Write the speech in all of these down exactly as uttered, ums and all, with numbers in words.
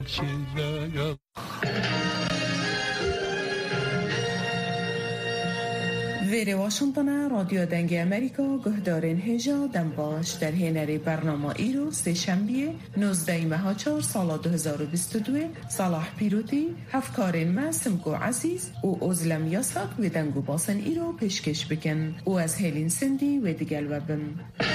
ویر واشنطن رادیو دنگ امریکا گهدارین هجا دنباش در هنری برنامه ایرو سه شنبه نوزده ماه چهار سال دو هزار و بیست و دو صلاح پیروتی هفکارین ما سمکو عزیز و ازلم یاساک و دنگو باسن ایرو پیشکش بکن و از هلین سندی و دیگل وبن.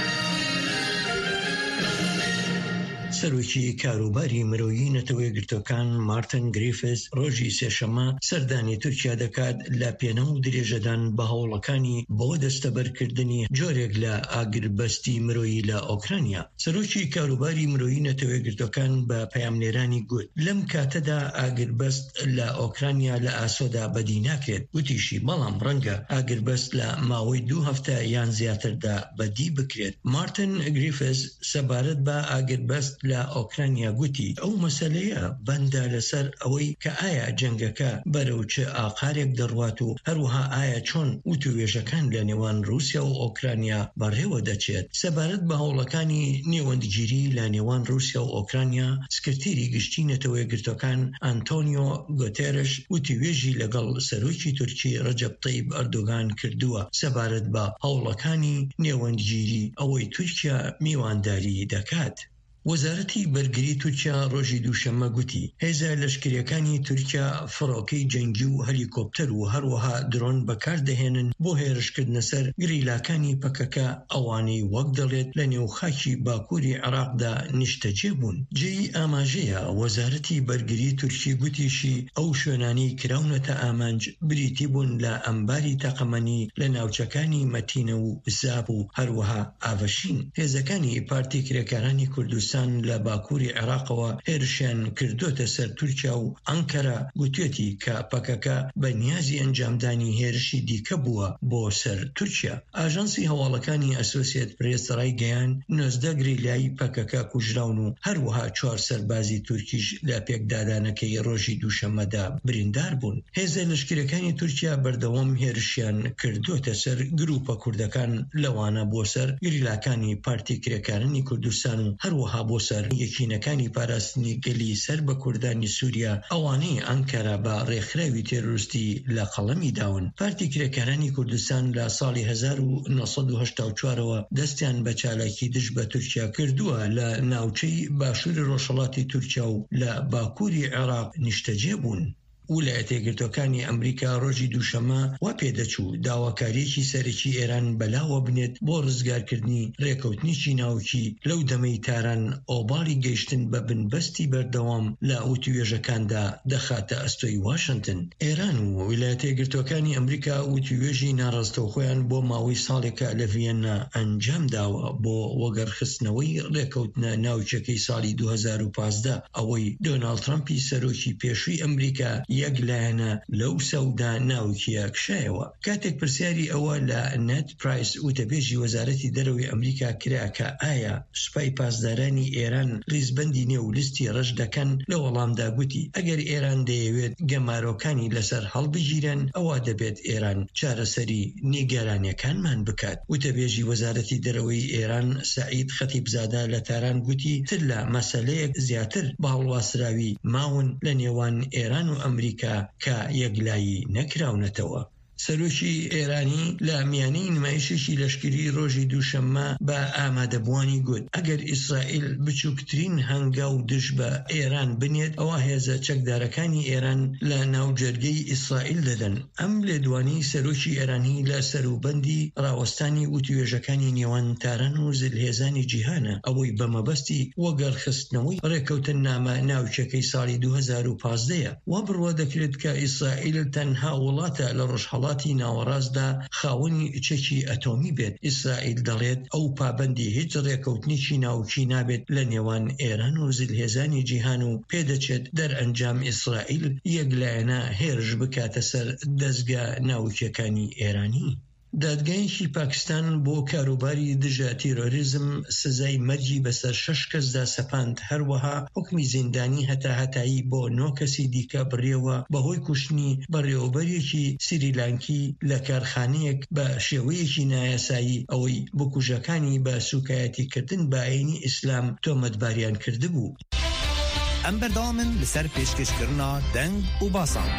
سەرۆکی کاروباری مرۆیی نەتەوەی گرتوەکان مارتن گریفز ڕۆژی سێشەممە سەردانی تورکیا دەکات لە پێنە و درێژەدان بە هەوڵەکانی بۆ دەستەبەرکردنی جۆرێک لە ئاگربەستی مرۆیی لە ئۆکرانیا. سەرۆکی کاروباری مرۆیی نەتەوەی گرتوەکان بە پەیامنێرانی گوت لەم کاتەدا ئاگربەست لە ئۆکرانیا لە ئاسۆدا بەدی ناکرێت. گوتیشی بەڵام ڕەنگە ئاگربەست لە ماوەی دوو هەفتە یان زیاتردا بەدی بکرێت. مارتن گریفز سەبارەت بە ئاگربەست لە ئۆکرانیا گوتی ئەو مەسەلەیە بەندە لەسەر ئەوەی کە ئایا جەنگەکە بەرەو چ ئاقارێک دەڕوات و هەروەها ئایا چۆن وتوێژەکان لە نێوان رووسیا و ئۆکرانیا بەڕێوە دەچێت. سەبارەت بە هەوڵەکانی نێوەندگیری لە نێوان رووسیا و ئۆکرانیا سکرتێری گشتی نەتەوەی گرتوەکان ئانتۆنیۆ گۆتێرش وتوێژی لەگەڵ سەرۆکی تورکی ڕەجەب تەیب ئەردۆغان کردووە سەبارەت بە هەوڵەکانی نێوەندگیری ئەوەی تورکیا میوانداری دەکات. وەزارەتی بەرگری تورکیا ڕۆژی دووشەممە گوتی هێزە لەشکریەکانی تورکیا فڕۆکەی جەنگی و هەلیکۆپتەر و هەروەها درۆن بەکاردەهێنن بۆ هێرشکردنە سەر گریلاکانی پەکەکە ئەوانەی وەک دەڵێت لە نێوخاکی باکووری عێراقدا نیشتەجێ بوون. جێی ئاماژەیە وەزارەتی بەرگری تورکی گوتیشی ئەو شوێنانەی کراونەتە ئامانج بریتی بوون لە ئەمباری تەقەمەنی لە ناوچەکانی مەتینە و زاب و هەروەها ئاڤەشین. هێزەکانی پارتی کرێکارانی کوردستان لە باکووری عێراقەوە هێرشیان کردوتە سەر تورکیا و ئەنکەرە گوتێتی کە پەکەکە بە نیازی ئەنجامدانی هێرشی دیکە بووە بۆ سەر تورکیا. ئاژانسی هەواڵەکانی ئەسۆسیێت پرێس ڕایگەیان نۆزدە گریلایی پەکەکە کوژراون و هەروەها چوار سەربازی تورکیش لە پێکدادانەکەی ڕۆژی دووشەممەدا بریندار بوون. هێزە لەشکرەکانی تورکیا بەردەوام هێرشیان کردوتە سەر گروپە کوردەکان لەوانە بۆ سەر گریلاکانی پارتی کرێکارانی کوردستان و هەروەها بۆ سەر یەکینەکانی پاراستنی گەلی سەر بە کوردانی سووریا ئەوانەی ئەنکەرە بە ڕێکخراوی تێرۆریستی لە قەڵەمی داون. پارتی کرێکارانی کوردستان لە ساڵی هەزار و نۆسەد و هەشتا و چوارەوە دەستیان بە چالاکی دژ بە تورکیا کردووە لە ناوچەی باشووری ڕۆژهەڵاتی تورکیا و لە باکووری عێراق نیشتەجێ بوون. ویلایەتە یەکگرتووەکانی ئەمریکا ڕۆژی دووشەممە وا پێدەچوو داواکاریەکی سەرەکی ئێران بەلاوە بنێت بۆ ڕزگارکردنی ڕێکەوتنیی ناوکی لەو دەمەی تاران ئۆباڵی گەیشتن بە بنبەستی بەردەوام لە وتوێژەکاندا دەخاتە ئەستۆی واشنگتن. ئێران و ویلایەتە یەکگرتووەکانی ئەمریکا وتوێژی ناڕاستەوخۆیان بۆ ماوەی ساڵێکە لە ڤیەننا ئەنجام داوە بۆ وەگەرخستنەوەی ڕێکەوتنە ناوچەکەی ساڵی دوو هەزار و پانزدە ئەوەی دۆناڵد ترەمپی سەرۆکی پێشووی ئەمریکا یەکلایەنە لەو سەودا ناوکیە کشایەوە. کاتێک پرسیاری ئەوە لە نێت پرایس وتەبێژی وەزارەتی دەرەوەی ئەمریکا کرا کە ئایا سوپای پاسدارانی ئێران ڕیزبەندی نێو لیستی ڕەش دەکەن لە وەڵامدا گوتی ئەگەر ئێران دەیەوێت گەمارۆکانی لەسەر هەڵبژیرن ئەوە دەبێت ئێران چارەسەری نیگەرانیەکانمان بکات. وتەبێژی وەزارەتی دەرەوەی ئێران سەعید خەتیبزادە لە تاران گوتی تر لە مەسەلەیەک زیاتر بە هەڵواسراوی ماون لە نێوان ئێران و ئەمریکا کە یەکلایی نەکراونەتەوە. سەرۆکی ئێرانی لە میانەی نمایشێکی لەشکری ڕۆژی دووشەممە بە ئامادەبوانی گوت ئەگەر ئیسرائیل بچووکترین هەنگا و دژ بە ئێران بنێت ئەوە هێزە چەکدارەکانی ئێران لە ناوجەرگەی ئیسرائیل دەدەن. ئەم لێدوانی سەرۆکی ئێرانی لە سەروبەندی ڕاوەستانی وتوێژەکانی نێوان تاران و زلهێزانی جیهانە ئەوەی بەمەبەستی وەگەرخستنەوەی ڕێکەوتن نامە ناوچەکەی ساڵی دوو هەزار و پانزدەیە. وا بڕوا دەکرێت کە ئیسرائیل تەنها وڵاتە لە ڕۆژهەڵاتی ناوەڕاستدا خاوەنی چەکی ئەتۆمی بێت. ئیسرائیل دەڵێت ئەو پابەندی هیچ ڕێکەوتنیی ناوکی نابێت لە نێوان ئێران و زلهێزانی جیهان و پێدەچێت دەرئەنجام ئیسرائیل یەکلایەنە هێرش بکاتە سەر دەستگا ناوکیەکانی ئێرانی. دادگایەکی پاکستان بۆ کاروباری دژە تیرۆریزم سزای مەرجی بەسەر شەش کەسدا سەپاند. هەروەها حکمی زیندانی هەتا هەتایی بۆ نۆ کەسی دیکە بڕێوە بەهۆی کوشتنی بەڕێوەبەرێکی سریلانکی لە کارخانەیەک بە شێوەیەکی نایاسایی ئەوەی بکوژەکانی بە سوکایەتیکردن بە ئاینی ئیسلام تۆمەتباریان کردبوو. ام بردامن لسر پیشکش کرنا دنگ و باسان.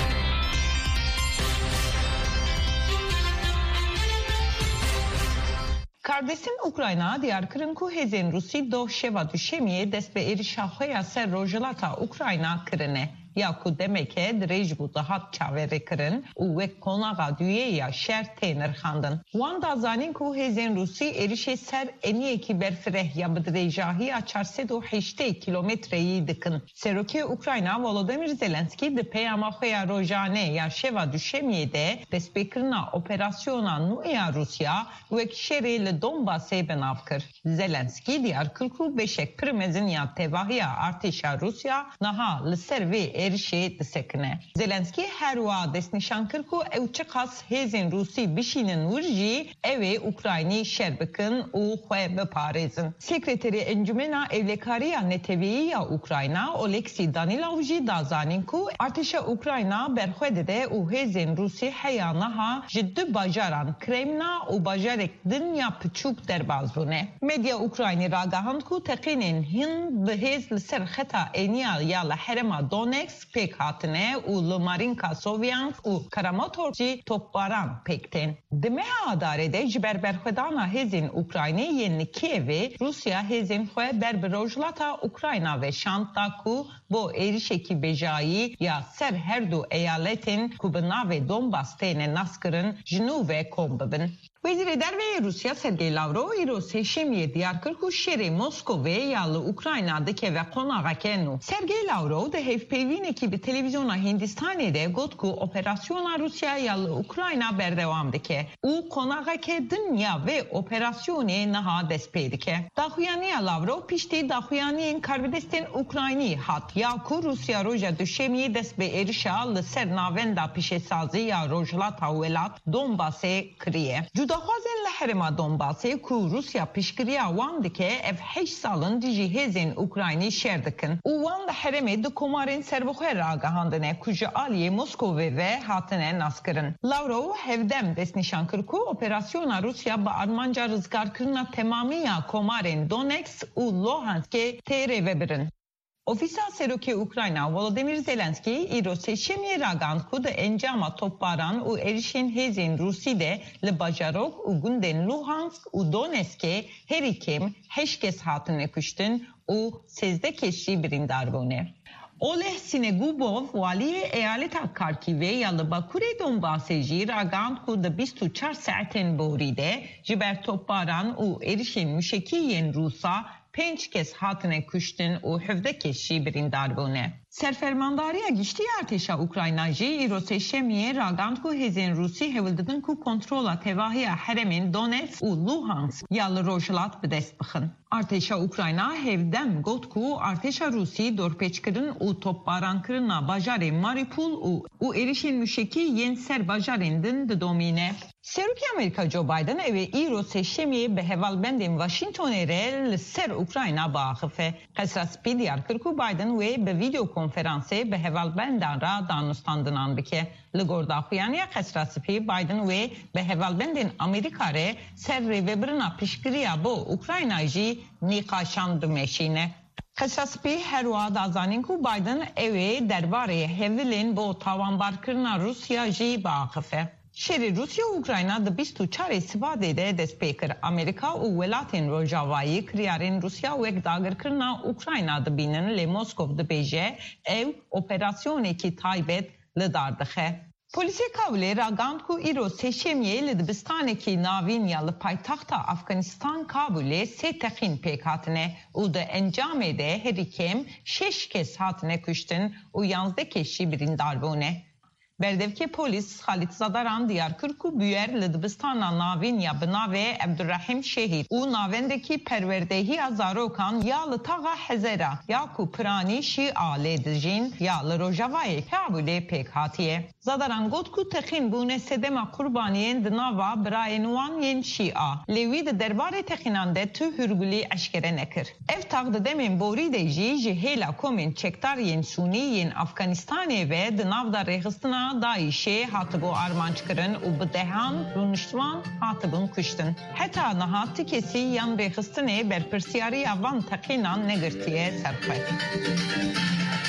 کاردستان اوکراینا دیار کرن که هزین روسی دو شوا دوشمیه دست به ایرشاخوی سر روجلاتا اوکراینا کرنه. یا که demeke درج بود دهات چاوره کرن و وک کناغا دویه یا شهر تینر خاندن. وان دازانین که هزین روسی ایرش سر انیه کی برفره یا بدریجاهی یا چهارصد و هشت کیلومتری دکن. سروکی اوکراینا ولودیمیر زلنسکی ده پیام خوی روزانه یا شوا دوشمیه ده دست بکرنا اپراسیونا نویا روسیا وک شهری لدونباسه بناف کر. زلنسکی دیار کلکو بشک پرمزن یا تواهی ارتشا روسیا نها لسروی erişe desekne. Zelenski her wa desnişan kır ku ev çıkas hezin Rusi bişinin vurji evi Ukrayni şerbekin u xwe beparezin. Sekreteri Encümena Evlekariya Neteviya Ukrayna Oleksiy Danilovji dazanin ku artişa Ukrayna berxwede de u hezin Rusi heyanaha jiddi bajaran Kremna u bajarek dünya piçuk derbaz bune. Medya Ukrayni ragahand ku teqinin hin behez li ser xeta eniya ya la herema Donetsk pek hatine u Lmarinka Sovyansk u Kramatorci topbaran pekten. Demeha adarede jiber berxwedana hezin Ukrayni yeni Kiev'e Rusya hezin xwe berberojlata Ukrayna ve şanta ku bu erişeki bejayi ya ser her du eyaletin kubina ve Donbas tene naskırın jinu ve kombabın. Vezir Derve Rusya Sergey Lavrov iro seçimiye diyar kır ku şeri Moskova yalı Ukrayna'daki ve konağa kenu. Sergey Lavrov da hevpevin ekibi televizyona Hindistan'da gotku operasyona Rusya yalı Ukrayna berdevamdaki. U konağa ke dünya ve operasyonu naha despedike. Dahuyaniya Lavrov pişti dahuyaniyen Karbidestin Ukrayni hat. Ya ku Rusya roja düşemiye desbe erişa lı ser navenda pişesazi ya rojla tavelat Donbas'e kriye. Judaxwazên li herêma Donbasê ku Rusya piştgiriya wan dike ev heşt salin dijî hêzên Ukraynî şer dikin û wan li herêmê di komarên serbixwe ragihandine ku ji aliyê Moskowê ve hatine naskirin. Lavrov hevdem destnîşan kir ku operasyona Rusya bi armanca rizgarkirina temamiya komarên Donetsk û Luhanskê tê rêvebirin. Ofisa Seroki Ukrayna Volodymyr Zelenski îro seçimê ragand ku di encama topbaran û erişên hêzên Rusî de li bajarok û gundên Luhansk û Donetskê herî kêm heşt kes hatine kuştin û sêzdeh kes jî birîndar bûne. Oleh Sinegubov valiyê eyaleta Kharkivê ya li Bakurê Donbasê jî ragand ku di bîst û çar saetên borî de ji ber topbaran û erişên müşekî Rusa پنج کس هاتنه کشتن و هفده کس جی بریندار بونه. سرفرمانداری گشتی ارتشا اوکراینا جی ایرو سشمیه راگاند کو هزین روسی هولددن کو کنترولا تواهی حرمین دونتسک و لوهانسک یال روجلات به دست بخن. ارتشا اوکراینا هفدم گوت کو ارتشا روسی دورپیچکرین و توپباران کرنا باجار ماریپول و و erişin müşeki yen ser bajarindin de domine. Seruki Amerika Joe Biden evi îro seçimê bi hevalbendên Washingtonê re li ser Ukrayna biaxife. Qesra spî diyar kir ku Biden wê bi video konferansê bi hevalbendan ra danûstandinan bike. Li gor daxuyaniya Qesra spî Biden wê bi hevalbendên Amerîka re ser rêvebirina piştgiriya bo Ukrayna jî nîqaşan dimeşîne. Qesra spî her wa dazanin ku Biden evê derbarê hevilên bo tawanbarkirina Rusya jî biaxife. Şerî Rusya û Ukrayna di bîst û çarê Sibadê de dest pê kir. Amerîka û welatên Rojavayî kiryarên Rusya wek dagirkirina Ukrayna dibînin lê Moskov dibêje ew operasyonekî taybet li dar dixe. Polisê Kabulê ragand ku îro sêşemiyê li dibistanekî navîn ya li paytaxta Afganistan Kabulê sê texîn pêk hatine û di encamê de herî kêm şeş kes hatine kuştin û yanzdeh kes jî birîndar bûne. Berdevke polis Xalit Zadaran diyar kir ku büyer li dibistana navîn ya bi navê Abdurrahim Şehîd û navendekî perwerdehiya zarokan ya li taxa Hezera ya ku piranî Şîa lê dijîn ya li Rojavayê Kabulê pêk hatiye. Zadaran got ku texîn bûne sedema qurbaniyên di nava birayên wan yên Şîa. Lê wî di derbarê texînan de tu hûrgulî eşkere nekir. Ev tax di demên borî de jî ji hêla komên çekdar yên Sûnî yên Afganistanê ve di nav da rêxistina Daişê hatıbo armançkirin û bi dehan rûniştvan hatibin kuştin. Heta niha ti kesî yan rêxistinê berpirsyariya van teqînan negirtiye serxwe.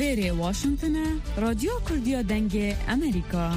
ویری واشنطن رادیو کردیا دنگ امریکا.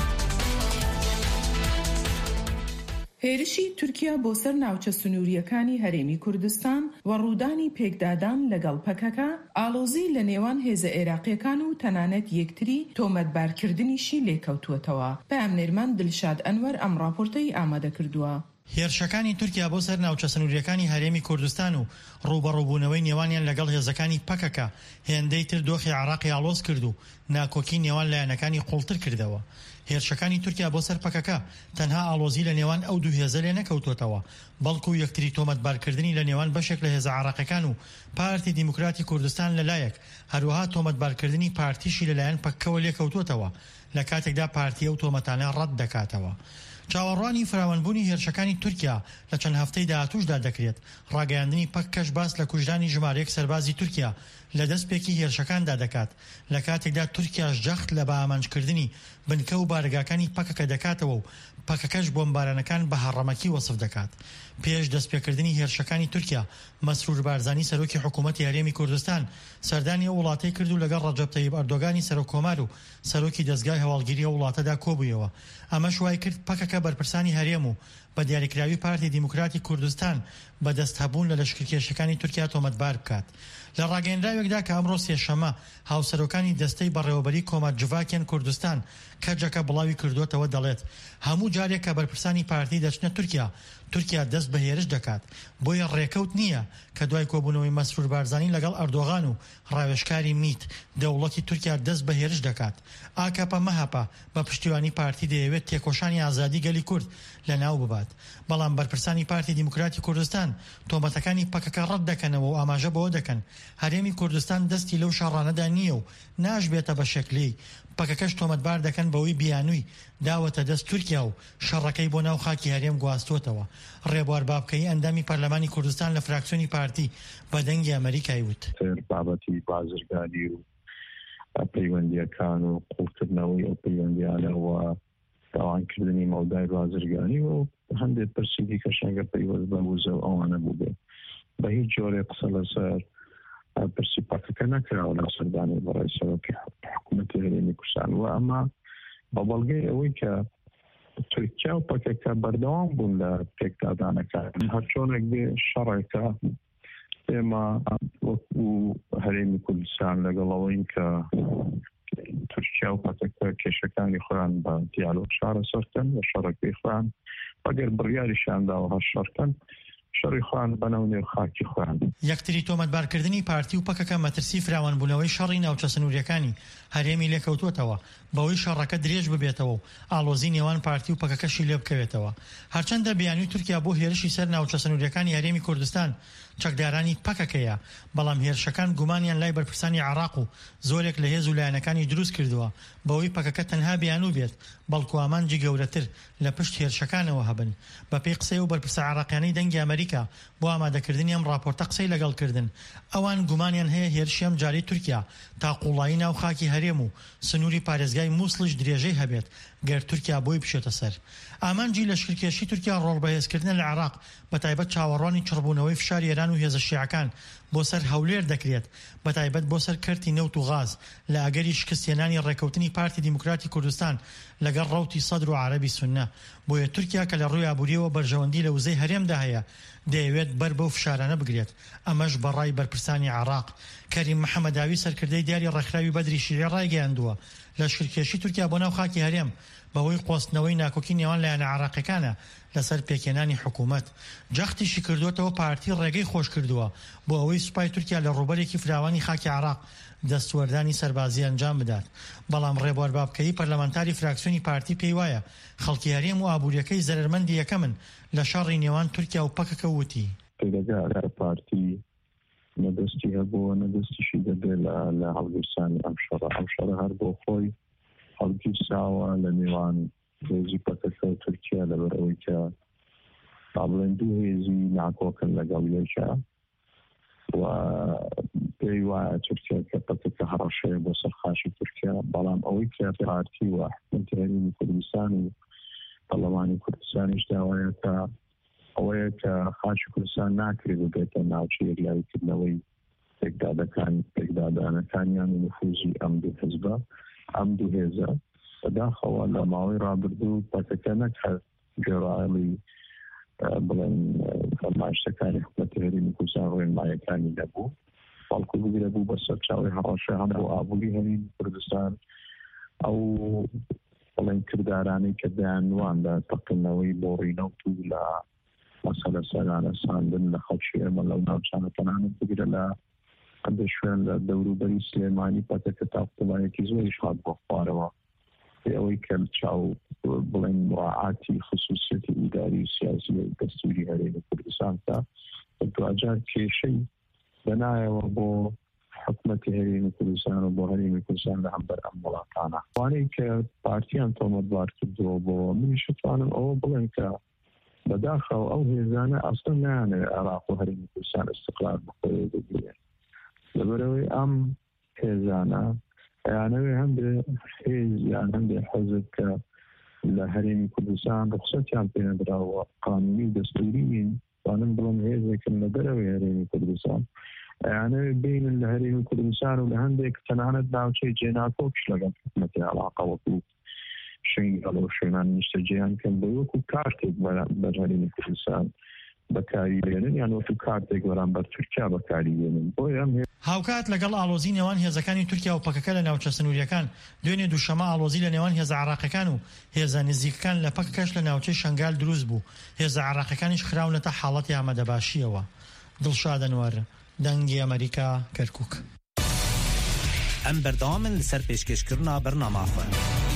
هێرشی تورکیا بۆ سەر ناوچە سنووریەکانی هەرێمی کوردستان و ڕوودانی پێکدادان لەگەڵ پەکەکە ئالۆزی لە نێوان هێزە عێراقیەکان و تەنانەت یەکتری تۆمەتبارکردنیشی لێکەوتووەتەوە. پەیامنێرمان دلشاد ئەنوەر ئەم ڕاپۆرتەی ئامادە کردووە. هێرشەکانی تورکیا بۆ سەر ناوچە سنووریەکانی هەرێمی کوردستان و ڕوبەڕووبوونەوەی نێوانیان لەگەڵ هێزەکانی پەکەکە هێندەی تر دۆخی عێراقی ئالۆز کرد و ناکۆکی نێوان لایەنەکانی قوڵتر کردەوە. هێرشەکانی تورکیا بۆ سەر پەکەکە تەنها ئالۆزی لە نێوان ئەو دوو هێزە لێ نەکەوتوەتەوە، بەڵکو یەکتری تۆمەتبارکردنی لە نێوان بەشێک لە هێزە عێراقیەکان و پارتی دیموکراتی کوردستان لەلایەک، هەروەها تۆمەتبارکردنی پارتیشی لەلایەن پەکەوە لێکەوتوەتەوە لە کاتێکدا پارتیە و تۆمەتانە ڕەت دەکاتەوە. چاوەڕوانی فراوانبوونی هێرشەکانی تورکیا لە چەند هەفتەی داهاتووشدا دەکرێت. ڕاگەیاندنی پەکەش باس لە کوژدانی ژمارەیەک سەربازی تورکیا لە دەستپێکی هێرشەکاندا دەکات لە کاتێکدا تورکیاش جەخت لە بەئامانجکردنی بنکە و بارگاکانی پەکەکە دەکاتەوە و پەکەکەش بۆمبارانەکان بە هەڕەمەکی وەسف دەکات. پێش دەستپێکردنی هێرشەکانی تورکیا، مەسرور بارزانی سەرۆکی حکوومەتی هەرێمی کوردستان سەردانی وڵاتی کرد و لەگەڵ ڕەجەب تەیب ئەردۆگانی سەرۆکۆمار و سەرۆکی دەستگای هەواڵگیری وڵاتەدا کۆبوویەوە. ئەمەش وای کرد پەکەکە بەرپرسانی هەرێم و بە دیاریکراوی پارتی دیموکراتی کوردستان بەدەست هەبوون لە لەشکرکێشەکانی تورکیا تۆمەتبار بکات. لە ڕاگەیەندراوێکدا کە ئەمڕۆ سێشەمە هاوسەرۆکانی دەستەی بەڕێوەبەری کۆمەت جڤاکێن کوردستان کەجەکە بڵاوی کردوتەوە دەڵێت هەموو جارێک کە بەرپرسانی پارتی دەچنە تورکیا، تورکیا دەست بە هێرش دەکات. بۆیە ڕێکەوت نییە کە دوای کۆبوونەوەی مەسرور بارزانی لەگەڵ ئەردۆغان و ڕاوێژکاری میت دەوڵەتی تورکیا دەست بە هێرش دەکات. ئاکاپە مەهاپە بە پشتیوانی پارتی دەیەوێت تێکۆشانی ئازادی گەلی کورد لە ناو ببات. بەڵام بەرپرسانی پارتی دیموکراتی کوردستان تۆمەتەکانی پەکەکە ڕەت دەکەنەوە و ئاماژە بەوە دەکەن هەرێمی کوردستان دەستی لەو شەڕانەدا نییە و ناژبێتە بە شەکلی. پەکەکەش تۆمەتبار دەکەن بەوەی بیانووی داوەتە دەست تورکیا و شەڕەکەی بۆ ناو خاکی هەرێم گواستوتەوە. ڕێبوار بابکەی ئەندامی پەرلەمانی کوردستان لە فراکسیۆنی پارتی بە دەنگی ئەمریکای وت بابەتی بازرگانی و پەیوەندیەکان و قوڵکردنەوەی ئەو پەیوەندیانەوە داوانکردنی مەودای بازرگانی و هەندێک پرسیدی کەشەنگە پەیوەست بە وزە و ئەوانە بووبێ. بە هیچ جۆرێ قسە لەسەر پرسی پەکەکە نەکراوە لە سەردانی بەڕای سەرۆکی حکوومەتی هەرێمی کوردستان و ئەمە بە بەڵگەی ئەوەی کە تورکیا و پەکەکە بەردەوام بوون لە پێکدادانەکان. هەرچۆنێک بێ شەڕێکە ئێمە وەکو هەرێمی کوردستان لەگەڵەوەی کە تورکیا و پەکەکە کێشەکانی خۆیان بە دیالۆگ چارەسەرکەن و شەڕێکی خۆیان ئەگەر بڕیاریشان داوە هەر شەڕکەن شەڕی خۆیان بەناو نێوخاکی خۆیان. یەکتری تۆمەتبارکردنی پارتی و پەکەکە مەترسی فراوانبوونەوەی شەڕی ناوچە سنووریەکانی هەرێمی لێکەوتوتەوە بەوەی شەڕەکە درێژ ببێتەوە و ئالۆزی نێوان پارتی و پەکەکەشی لێ بکەوێتەوە. هەرچەندە بیانووی تورکیا بۆ هێرشی سەر ناوچە سنووریەکانی هەرێمی کوردستان چەکدارانی پەکەکەیە، بەڵام هێرشەکان گومانیان لای بەرپرسانی عێراق و زۆرێک لە هێز و لایەنەکانی دروست کردووە بەوەی پەکەکە تەنها بیانوو بێت، بەڵکو ئامانجی گەورەتر لە پشت هێرشەکانەوە هەبن. بە پێی قسەی و بەرپرسە عێراقیانەی دەنگی ئەمریکا بۆ ئامادەکردنی ئەم راپۆرتە قسەی لەگەڵکردن، ئەوان گومانیان هەیە هێرشی ئەم جاری تورکیا تا قوڵایی ناو خاکی هەرێم و سنووری پارێزگای مووسڵش درێژەی هەبێت گەر تورکیا بۆی بشێتە سەر. ئامانجی لەشکرکێشی تورکیا ڕۆڵبەهێزکردن لە عێراق بەتایبەت چاوەڕوانی چڕبوونەوەی فشاری ئێران و هێزە شیعەکان بۆ سەر هەولێر دەکرێت، بەتایبەت بۆ سەر کەرتی نەوت و غاز لە ئەگەری شکستێنانی ڕێکەوتنی پارتی دیموکراتی کوردستان لەگەڵ ڕەوتی سەدر و عەرەبی سوننە. بۆیە تورکیا کە لە ڕووی ئابووریەوە بەرژەوەندی لە وزەی هەرێمدا هەیە دەیەوێت بەر بەو فشارانە بگرێت. ئەمەش بەڕای بەرپرسانی عێراق کەریم محەمەداوی سەرکردەی دیاری ڕێکخراوی بەدری شیرێ ڕایگەیاندووە لەشکرکێشی تورکیا بۆ ناو خاکی هەرێم بەهۆی قۆستنەوەی ناکۆکی نێوان لایەنە عێراقیەکانە لەسەر پێکێنانی حکوومەت. جەختیشی کردوتەوە پارتی ڕێگەی خۆش کردووە بۆ ئەوەی سوپای تورکیا لە ڕووبەرێکی فراوانی خاکی عێراق دەستوەردانی سەربازی ئەنجام بدات. بەڵام ڕێبوار بابکەی پەرلەمانتاری فراکسیۆنی پارتی پێی وایە خەڵکی هەرێم و ئابوووریەکەی زەرمەندی یەکەمن لە شەڕی نێوان تورکیا و پەکەکە وتی پێدەگا پارتی نەدەستی هەبووە نەدەستیشی دەبێت لە هەڵگرسانی ئەم شەڕە. ئەم شەڕە هەر بۆ خۆی هەڵگیرساوە لە نێوان هێزی پەکەکە و تورکیا لەبەرەوەی کە بڵێن دوو هێزی ناکۆکن لەگەڵ یەکە و پێی وایە تورکیا کە پەکەکە هەڕەشەیە بۆ سەرخاشی تورکیا. بەڵام ئەوەی کە پارتی و حکوومەتی هەرێمی کوردستان و پەرلەمانی کوردستانیش داوایە کە ئەوەیە کە خاچی کوردستان ناکرێت بێتە ناوچە یەکلاویکردنەوەی پێکدادەکان پێکدادانەکانیان و نفوزی ئەم دوو حزبە ئەم دوو هێزە بەداخەوە لە ماوەی ڕابردوو پەکەکە نەکات گێڕایڵی بڵێن فەرمایشتەکانی حکومەتی هەرێمی کوردستان ڕێنماییەکانی نەبوو بەڵکو بگرە بوو بە سەرچاوی هەڕەشە هەم بۆ ئابووری هەرێمی کوردستان ئەو بڵێن کردارانەی کە دەیانواندا تەقینەوەی بۆ ڕینەوت و لە مەسەلە سەرانە ساندن لە خەڵکی ئێمە لەو ناوچانە تەنانەت بگرە لە هەندێک شوێن لە دەوروبەری سلێمانی پەتەکە تا قوتڵایەکی زۆریش هات بۆ خوارەوە ئەوەی کە چاو بڵێن مراعاتی خصوصیەتی ئیداری و سیاسی و دەستوری هەرێمی کوردستان تا دوجار کێشەی بەنایەوە بۆ حکومەتی هەرێمی کوردستان و بۆ هەرێمی کوردستان لە هەمبەر ئەم وڵاتانە وانەی کە پارتیان تۆمەتبار کردووە بۆ منیش توانم ئەوە بڵێن کە بەداخەوە ئەو هێزانە ئەسڵ نایانێت عێراق و هەرێمی کوردستان استقلال بخۆی بگرێت لەبەرەوەی ئەم هێزانە یانەوێ هەندێ هێز یان هەندێ حەزب کە لە هەرێمی کوردستان ڕخسەتیان پێنەدراوە قانونی و دەستوری توانم بڵم هێزێکن لە دەرەوەی هەرێمی کوردستان یانەوێ بینن لە هەرێمی کوردستان و لە هەندێک تەنانەت ناوچەی جێناکۆکش لەگەڵ حکومەتی عێراق وەکو شنگەڵ و شوێنان نیشتەجێیان کەن بە وەکو کارتێک بەر هەرێمی کوردستان بەکاری بێنن یان وەکو کارتێک بەرامبەر تورکیا بەکاری بێنن بۆیە ئەم هاوکات لەگەڵ ئاڵۆزی نێوان هێزەکانی تورکیا و پەکەکە لە ناوچە سنووریەکان دوێنێ دووشەمە ئاڵۆزی لە نێوان هێزە عێراقیەکان و هێزە نزیکەکان لە پەکەکەش لە ناوچەی شەنگال دروست بوو هێزە عێراقیەکانیش خراونەتە حاڵەتی ئامادەباشیەوە. دڵشاد ئەنوەر، دەنگی ئەمریکا، کەرکووک. ئەم بەردەوامن لەسەر پێشکەشکردنا بەرنامەخۆن.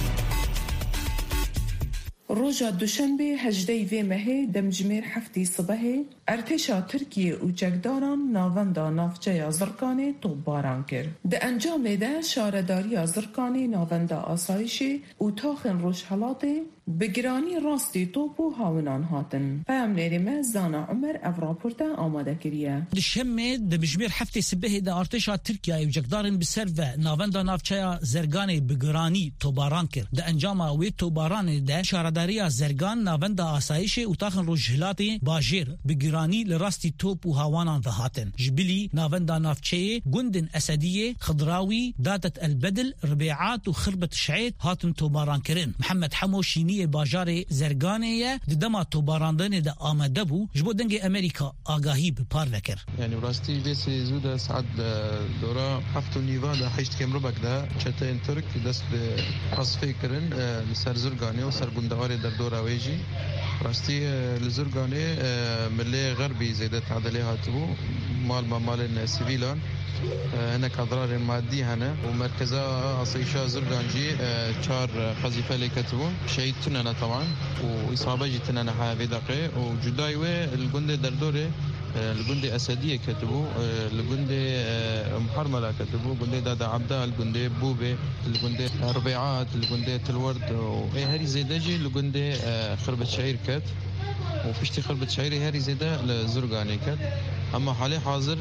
روجا دوشنبه هجده وی مهه دمجمیر هفتی صبحه ارتشا ترکیه و جگداران ناوندا نافچه زرکانه توباران کرد. ده انجام ده شارداری زرکانه ناوندا آسایشی و تاخن روشحلاته بگرانی راستی توپ و هاونان هاتن. پیام لیرمه زانا عمر اف راپورتا آماده کریه. دشمه دمجمیر هفتی صبحه ده ارتشا ترکیه و جگداران بسر و ناوندا نافچه زرگانه بگرانی توباران کرد. ده انجام وی توباران ده شارداری زرگان ناوندا آسایش و تاخن روشحلاته باجر بگرانی لراستی توپ و هاوانان هاتن. جبلی ناوندا نافچه گندن اسدیه خضراوی دادت البدل ربيعات و خربت شعيد هاتن توباران کرن. محمد حموشینی باجار زرگانه دما توباراندن ده آمده بو جبو دنگ امریکا آگاهی بپار وکر. يعني راستی ویسی زوده ساعت دورا هفت و نیوه ده حیشت کمرو بکده چته این ترک دست به حصفه کرن لسر زرگانه و سر بندوار در دورا ویجی راستی لزرگانه ملی غربی زیده تعدلی هاتبو مال ما مال سیویلان هناك أضرار مادية هنا ومركزة أصيشة زرقانجي شار قذيفة اللي كتبون شهيد تننا طبعا وإصابة جتنا هذه دقيقة وجدايوه الجندي دردوري الجندي أسدية كتبوا الجندي محرملة كتبوا الجندي دادا عبدا الجندي بوبي الجندي ربيعات الجندي تلورد وهذه زيدجي الجندي خربة شعير كت وفشتي خربة شعيري هذه زيدة لزرقاني كت اما حالي حاضر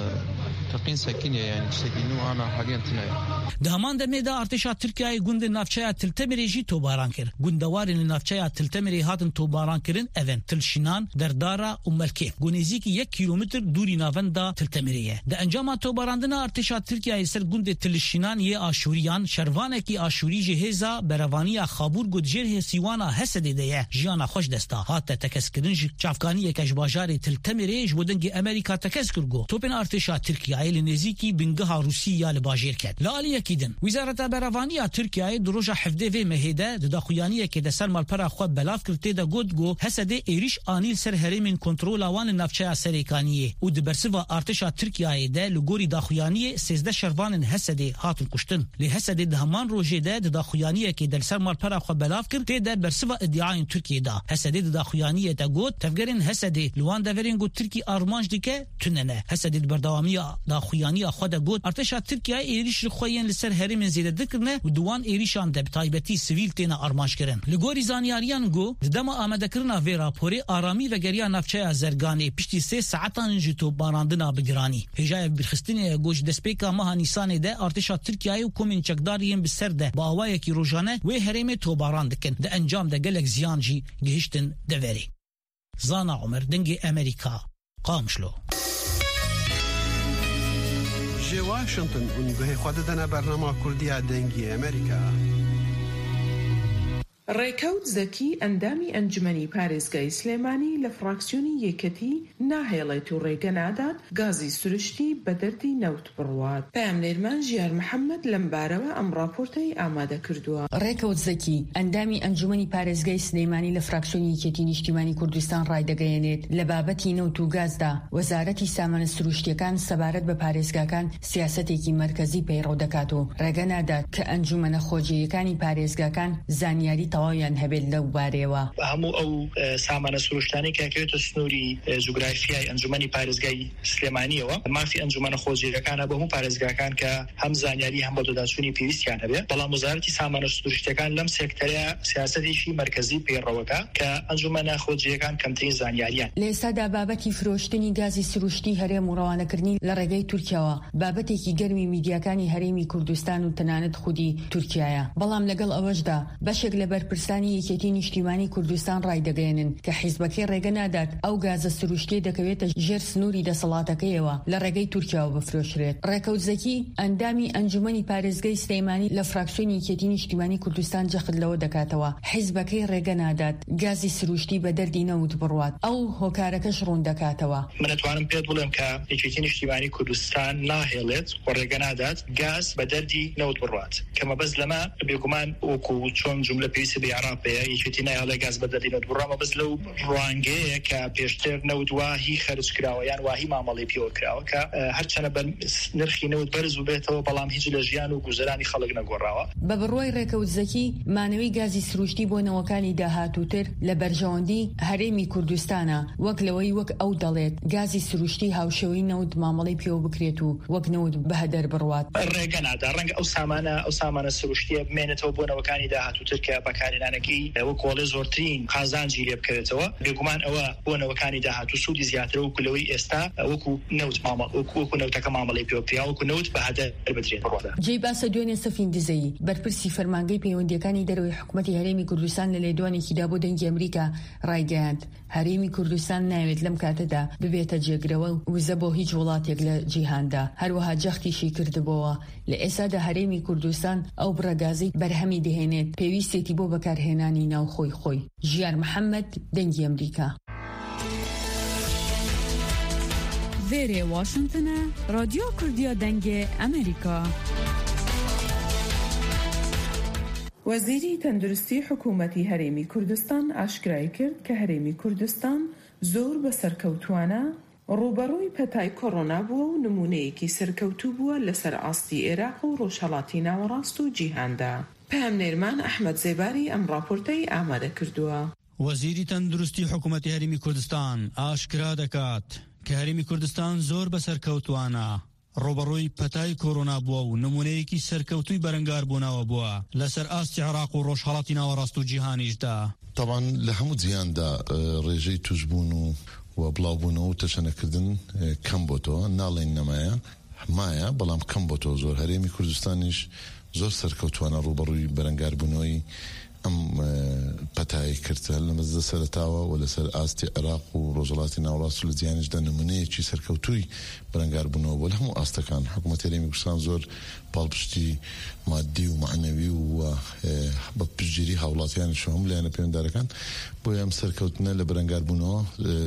تقين سكينه يعني سكينه انا حاليا تناي دهمان دميدا ارتشا تركيا گوند نافچایا تلتمری جی توباران کر گوندوارین نافچایا تلتمری هاتن توباران کرن اون تلشینان دردارا و ملکه گونیزیکی یک کیلومتر دوری ناوندا تلتمریه ده انجام توباراندنا ارتشا ترکیا سر گوند تلشینان ی آشوریان شروانه کی آشوری جهزا بروانی خابور گودجر سیوانا حسد ده جیانا خوش دستا هات تکسکرنج چافکانی کش باجار تلتمری جودنگ امریکا تکسکر گو توپن ارتشا ترکیا ل نزیکی بنگها روسیا ل باجر کد لالی کیدن وزارت بروانی ترکیا دروجه حفده و مهده د داخویانی که د سر مالپرا خو بلاف کرته د گودگو حسد ایریش انیل سر هرمن کنترول وان نفچه سریکانیه او د برسوا ارتشا ترکیا د لګوري داخویانی سیزده شروان حسد هاتن کشتن له حسد د همان روجه د داخویانی که د سر مالپرا خو بلاف کرته د برسوا ادعای ترکیه دا حسد د داخویانی د گود تفګرین حسد لوان د ورینګو ترکی ارمانج دکه تننه حسد برداوامی داخویانی خو د گود ارتشا ترکیا ایریش خوین لسر هرمن زیده دکرنه و دوان ایریشان د تایبتی سیویل تینا ارمانج کرن لګوري زانیاریان گو د دما آماده کرنا و راپوري آرامی و گریا نفچه زرگانی پشتی سه ساعتان جتو باراندنا بگرانی هجای برخستنی گوش دسپیکا ماه نیسان ده ارتشا ترکیه و کومین چکدارین بسر ده با اوای کی روزانه و هرم تو باراندکن د انجام ده گلک زیانجی گهشتن دوری زانا عمر دنگ امریکا قامشلو جي واشنطن ونقهي خودتنا برنامج كردية دنجي أمريكا. ڕێکەوت زەکی ئەندامی ئەنجومەنی پارێزگای سلێمانی لە فراکسیۆنی یەکەتی ناهێڵێت و ڕێگە نادات گازی سروشتی بە دەردی نەوت بڕوات. پامنێرمان ژیار محەممەد لەم بارەوە ئەم راپۆرتەی ئامادە کردووە. ڕێکەوت زەکی ئەندامی ئەنجومەنی پارێزگای سلێمانی لە فراکسیۆنی یەکەتی نیشتیمانی کوردستان ڕایدەگەیەنێت لە بابەتی نەوت و گازدا وەزارەتی سامانە سروشتیەکان سەبارەت بە پارێزگاکان سیاسەتێکی مرکزی پەیڕەو دەکات و ڕێگە نادات کە ئەنجومەنە خۆجیەکانی پارێزگاکان زانیاری تەواویان هەبێت لەو بارەوە. هەموو ئەو سامانە سروشتانی کە کەوێتە سنووری جوگرافیای ئەنجومەنی پارێزگای سلێمانیەوە مافی ئەنجومەنە خۆجیەکانە بە هەموو پارێزگاکان کە هەم زانیاری هەم بەدەداچوونی پێویستیان هەبێت. بەڵام وەزارەتی سامانە سروشتیەکان لەم سێکتەرە سیاسەتێکی مرکزی پێڕەوەکە کە ئەنجومەنە خۆجیەکان کەمترین زانیاریان. لە ئێستادا بابەتی فرۆشتنی گازی سروشتی هەرێم و ڕەوانەکردنی لە ڕێگەی تورکیاوە بابەتێکی گەرمی میدیاکانی هەرێمی کوردستان و تەنانەت خودی تورکیایە. بەڵام لەگەڵ ئەوەشدا بەشێک لە بەرپرسانی یەکێتی نیشتیمانی کوردستان ڕایدەگەیەنن کە حیزبەکەی ڕێگە نادات ئەو گازە سروشتی دەکەوێتە ژێر سنووری دەسەڵاتەکەیەوە لە ڕێگەی تورکیاوە بفرۆشرێت. ڕێکەوت زەکی ئەندامی ئەنجومەنی پارێزگای سلێمانی لە فراکسیۆنی یەکێتی نیشتیمانی کوردستان جەخت لەوە دەکاتەوە حیزبەکەی ڕێگە نادات گازی سروشتی بە دەردی نەوت بڕوات ئەو هۆکارەکەش ڕوون دەکاتەوە. من دەتوانم پێت بڵێم کە یەکێتی نیشتیمانی کوردستان ناهێڵێت و ڕێگە نادات گاز بە دەردی نەوت بڕوات کەمە بەس لەمە بێگومان وەکو چۆن جوملە پێویستی بە عێراق پێەیە یەکێتی نایهێڵێ گاز بە دەردی نەوت بڕوات بەس لەو ڕوانگەیە کە پێشتر نەوت واهی خەرج کراوە یان واهی مامەڵی پێوە کراوە کە هەرچەنە بە نرخی نەوت بەرز و بێتەوە بەڵام هیچ لە ژیان و گوزەرانی خەڵک نەگۆڕاوە. بە بڕوای ڕێکەوت زەکی مانەوەی گازی سروشتی بۆ نەوەکانی داهاتووتر لە بەرژەوەندی هەرێمی کوردستانە وەک لەوەی وەک ئەو دەڵێت گازی سروشتی هاوشێوەی نەوت مامەڵی پێوە بکرێت و وەک نەوت بەهەدەر بڕوات. ڕێگە نادا ڕەنگە ئەو سامانە ئەو سامانە سروشتیە بمێنێتەوە بۆ نەوەکانی داهاتووتر کە بەکارهێنانەکەی وەک وەڵێ زۆرترین قازانجی لێ بکرێتەوە بێگومان ئەوە بۆ نەوەکانی داهاتوو سوودی زیاتر وەکو لەوەی ئێستا وەکو نەوت مامەڵ وەکو نەوتەکە مامەڵی پێوە پیا وەکو نەوت بەهەدەر بدرێت بڕوات. جێی باسە دوێنێ سەفین دزەیی بەرپرسی فەرمانگەی پەیوەندیەکانی دەرەوەی حکوومەتی هەرێمی کوردستان لە لێدوانێکیدا بۆ دەنگی ئەمریکا ڕایگەیاند هەرێمی کوردستان ناوێت لەم کاتەدا ببێتە جێگرەوە و وزە بۆ هیچ وڵاتێک لە جیهاندا. هەروەها جەختیشی کردبەوە لە ئێستادا هەرێمی کوردستان ئەو بڕەگازی بەرهەمی دەهێنێت پێویستێتی بۆ بەکارهێنانی ناوخۆی خۆی. ژیار محەممەد دەنگی ئەمریکا. وێرێ واشنتنە رادیۆ کوردیە دەنگێ ئەمریکا. وەزیری تەندروستی حکوومەتی هەرێمی کوردستان ئاشکرای کرد کە هەرێمی کوردستان زۆر بە سەرکەوتوانە ڕوبەڕووی پەتای کۆڕۆنا بووە و نمونەیەکی سەرکەوتوو بووە لەسەر ئاستی عێراق و ڕۆژهەڵاتی ناوەڕاست و جیهاندا. پامنێرمان ئەحمەد زێباری ئەم راپۆرتەی ئامادە کردووە. وەزیری تەندروستی حکوومەتی هەرێمی کوردستان ئاشکرا دەکات کە هەرێمی کوردستان زۆر بە سەرکەوتوانە ڕۆبەڕووی پەتای کۆڕۆنا بووە و نمونەیەکی سەرکەوتووی بەرەنگار بووناوە بووە لەسەر ئاستی عێراق و ڕۆژهەڵاتی ناوەڕاست و جیهانیشدا. طبعا لە هەموو جیهاندا ڕێژەی توشبوون و و بڵاوبوونەوە و تەشەنەکردن کەم بۆتەوە ناڵێن نەمایە مایە بەڵام کەم بۆتەوە زۆر. هەرێمی کوردستانیش زۆر سەرکەوتوانە ڕوبەڕووی بەرەنگاربوونەوەی ئەم پەتایی کردە لە مەزدە سەرەتاوە و لەسەر ئاستی عێراق و ڕۆژهەڵاتی ناوەڕاست و لە جیهانیشدا نمونەیەکی سەرکەوتووی بەرەنگاربوونەوە بۆ لە هەموو ئاستەکان. حکوومەتی هەرێمی کوردستان زۆر پاڵپشتی مادی و معنەوی و بە پشتگیری هاوڵاتیانیش هەم لایەنە پەیوەنددارەکان بۆیە ئەم سەرکەوتنە لە بەرەنگاربوونەوە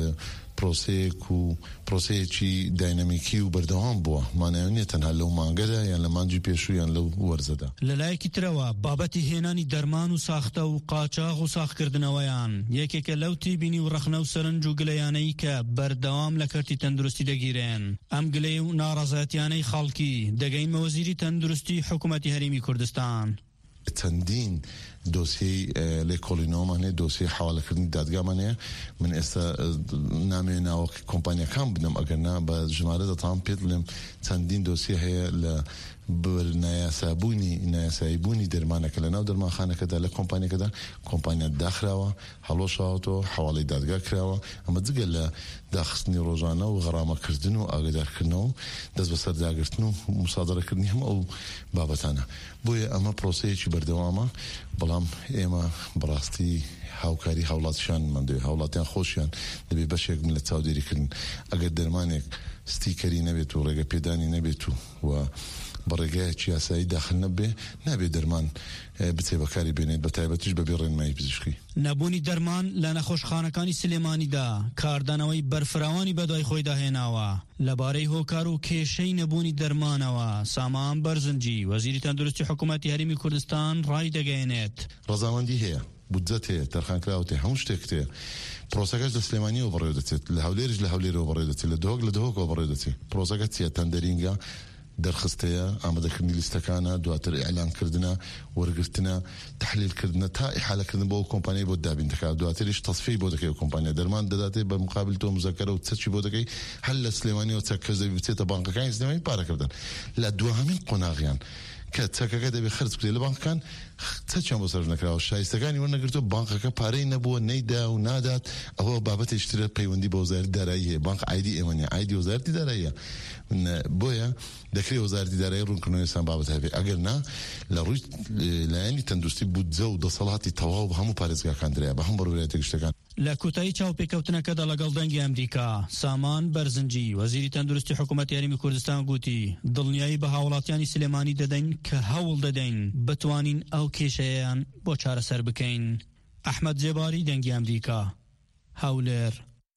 پرۆسەیەک و پرۆسەیەکی داینامیکی و بەردەوام بووە. مانایە تەنها لەو مانگەدا یان لە مانجی پێشوو یان لەو وەرزەدا. لەلایەکی ترەوە بابەتی هێنانی دەرمان و ساختە و قاچاغ و ساختکردنەوەیان یەکێکە لەو تیبینی و ڕەخنە و سەرنج و گلەیانەی کە بەردەوام لە کەرتی تەندروستی دەگیرێن. ئەم گلەی و ناڕەزایەتیانەی خەڵکی دەگەینمە وەزیری تەندروستی حکوومەتی هەرێمی کوردستان. چەندین دۆسیەی لێکۆڵینەوەمانێ دۆسیە حواڵەکردنی دادگامانەیە. من ئێستا نامێ ناوە کۆمپانیەکان بنم ئەگەرنا بە ژمارە دەتام پێت بڵێم چەندین دۆسیە هەیە لە نایاسابوونی نایاساییبوونی دەرمانەکە لە ناو دەرمانخانەکەدا لە کۆمپانیەکەدا کۆمپانیا داخراوە هەڵۆشاوەتەوە حواڵەی دادگا کراوە. ئەمە جگە لە داخستنی ڕۆژانە و غەرامەکردن و ئاگادارکردنەوە و دەست بەسەر داگرتن و موسادەرەکردنی هەموو ئەو بابەتانە. بۆیە ئەمە پرۆسەیەکی بەردەوامە بەڵام ئێمە بەڕاستی هاوکاری هاوڵاتیان مندوێ هاوڵاتیان خۆشیان دەبێ بەشێک من لە چاودێریکردن. ئەگەر دەرمانێک ستیکەری نەبێت و ڕێگە پێدانی نەبێت و بەڕێگایەکی یاسایی داخل نەبێ نابێت دەرمان بچێ بەکاری بێنێت بە تایبەتیش بەبێ ڕێنمایی پزیشکی. نەبوونی دەرمان لە نەخۆشخانەکانی سلێمانیدا کاردانەوەی بەرفراوانی بەدوای خۆی داهێناوە. لەبارەی هۆکار و کێشەی نەبوونی دەرمانەوە سامان بەرزنجی وەزیری تەندروستی حکوومەتی هەرێمی کوردستان ڕای دەگەیەنێت. ڕەزامەندی هەیە، بودجەت هەیە، تەرخانکراوت هەیە، هەموو شتێک هەیە. پرۆسەکەش لە سلێمانیەوە بەڕێوە دەچێت، لە هەولێرش لە هەولێرەوە بەڕێوە دەچێت، لە دۆک لە دۆکەوە بەڕێوە دەچێت. پرۆسەکە چیە؟ تەندەرینگە دەرخستەیە، ئامادەکردنی لیستەکانە، دواتر ئیعلانکردنە، وەرگرتنە، تحلیلکردنە تا ئیحالەکردن بۆ کۆمپانیای بۆ دابین دەکات. دواتریش تەصفیەی بۆ دەکەی کۆمپانیا دەرمان دەداتێ بە مقابل تۆ مزەکەرە و چەکی بۆ دەکەی هەل لە سلێمانیەوە چەک کەس دەبی بچێتە بانکەکانی سلێمانی پارەکردن. لە دوهەمین قۆناغیان کە چەکەکە دەبێ خرج بکرێت لە بانکەکان چەکیان بۆ سەرف نەکراوە، شایستەکانی وەرنەگرتووە، بانکەکە پارەی نەبووە، نەیدا و نادات. ئەوە بابەتێکی ترە پەیوەندی بە وەزارەتی دارایی هەیە. بانک ئایدی ئێمە نیە، ئایدی وەزارەتی داراییە. بۆیە دەکرێت وەزارەتی دارایی ڕوونکردنەوەی ئێستا بابەت هەبێ. ئەگەر نا لە ڕووی لایەنی تەندروستی بودجە و دەسەڵاتی تەواو بە هەموو پارێزگاکان درایە بە هەموو بەڕێوەبەرێتی گشتەکان. لە کۆتایی چاوپێکەوتنەکەدا لەگەڵ دەنگی ئەمریکا سامان بەرزنجی وەزیری تەندروستی حکوومەتی هەرێمی کوردستان گوتی دڵنیایی بە هاوڵاتیانی سلێمانی دەدەین کە هەوڵ دەدەین بتوانین ئەو کێشەیەیان بۆ چارەسەر بکەین. ئەحمەد جێباری دەنگی ئەمریکا، هەولێر.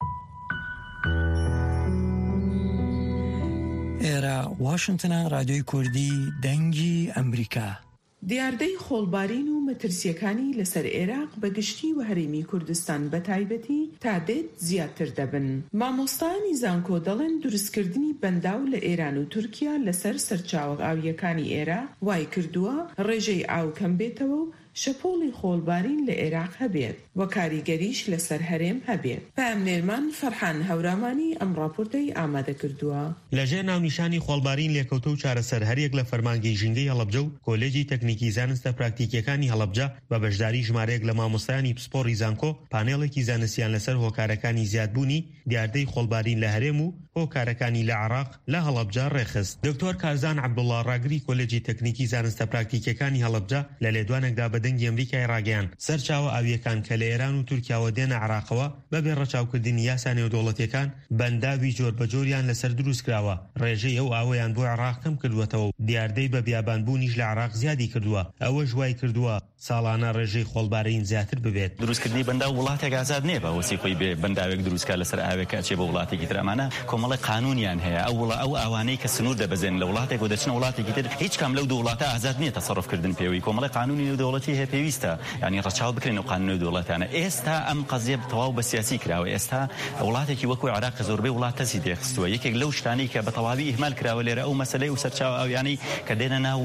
ئێرە واشنگتنە، رادیۆی کوردی دەنگی ئەمریکا. دیاردەی خۆڵبارین و مەترسیەکانی لەسەر عێراق بە گشتی و هەرێمی کوردستان بە تایبەتی تا دێت زیاتر دەبن. مامۆستایانی زانکۆ دەڵێن دروستکردنی بەنداو لە ئێران و تورکیا لەسەر سەرچاوە ئاویەکانی عێراق وای کردووە ڕێژەی ئاو کەم بێتەوە و شەپۆڵی خۆڵبارین لە عێراق هەبێت و کاریگەریش لەسەر هەرێم هەبێت. پامنێرمان فەرحان هەورامانی ئەم ڕاپۆرتەی ئامادە کردووە. لەژێر ناونیشانی خۆڵبارین لێکەوتە و چارەسەر هەریەک لە فەرمانگەی ژینگەی هەڵەبجە و کۆلێجی تەکنیکی زانستە پراکتیکیەکانی هەڵەبجە بە بەشداری ژمارەیەک لە مامۆستایانی پسپۆڕی زانکۆ پانێڵێکی زانستیان لەسەر هۆکارەکانی زیادبوونی دیاردەی خۆڵبارین لە هەرێم و هۆکارەکانی لە عێراق لە هەڵەبجە ڕێخست. دکتۆر کارزان عەبدوڵڵا ڕاگری کۆلێجی تەکنیکی زانستە پراکتیکیەکانی هەڵەبجە لە لێدوانێکدا بە دەنگی ئەمریکای ڕاگەیان سەرچاوە ئاویەکان کە لە ئێران و تورکیاوە دێنە عێراقەوە بەبێ ڕەچاوکردنی یاسا نێودەوڵەتیەکان بەنداوی جۆر بە جۆریان لەسەر دروست کراوە. ڕێژەی ئەو ئاوەیان بۆ عێراق کەم کردووەتەوە و دیاردەی بە بیابانبوونیش لە عێراق زیادی کردووە. ئەوە ژوای کردووە ساڵانە ڕێژەی خۆڵبارین زیاتر ببێت. دروستکردنی بەنداو وڵاتێک ئازاد نییە بە وەسی خۆی بێ بەنداوێک دروستکە لەسەر ئاوێکە چێ بە وڵاتێکی تر. ئەمانە کۆمەڵی قانونیان هەیە. ئەو وڵا ئەو ئەوانەی کە سنوور دەبەزێن لە وڵاتێک و دەچنە وڵاتێکی تر هیچ کام لەو دوو وڵاتە ئازاد نییە تەسەڕفکردن پێوەی. کۆمەڵی قانونی نێودەوڵەتی هەیە پێویستە، یعنی ڕەچاو بکرێن و قانون نێودەوڵەتیانە. ئێستا ئەم قەزیە تەواو بە سیاسی کراوە. ئێستا وڵاتێکی وەکو عێراق زۆربەی وڵات تەسی تێخستووە. یەکێک لەو شتانەی کە بە تەواوی ئیهمال کراوە لێرە ئەو مەسەلەی و سەرچاوە ئەویانەی کە دێنە ناو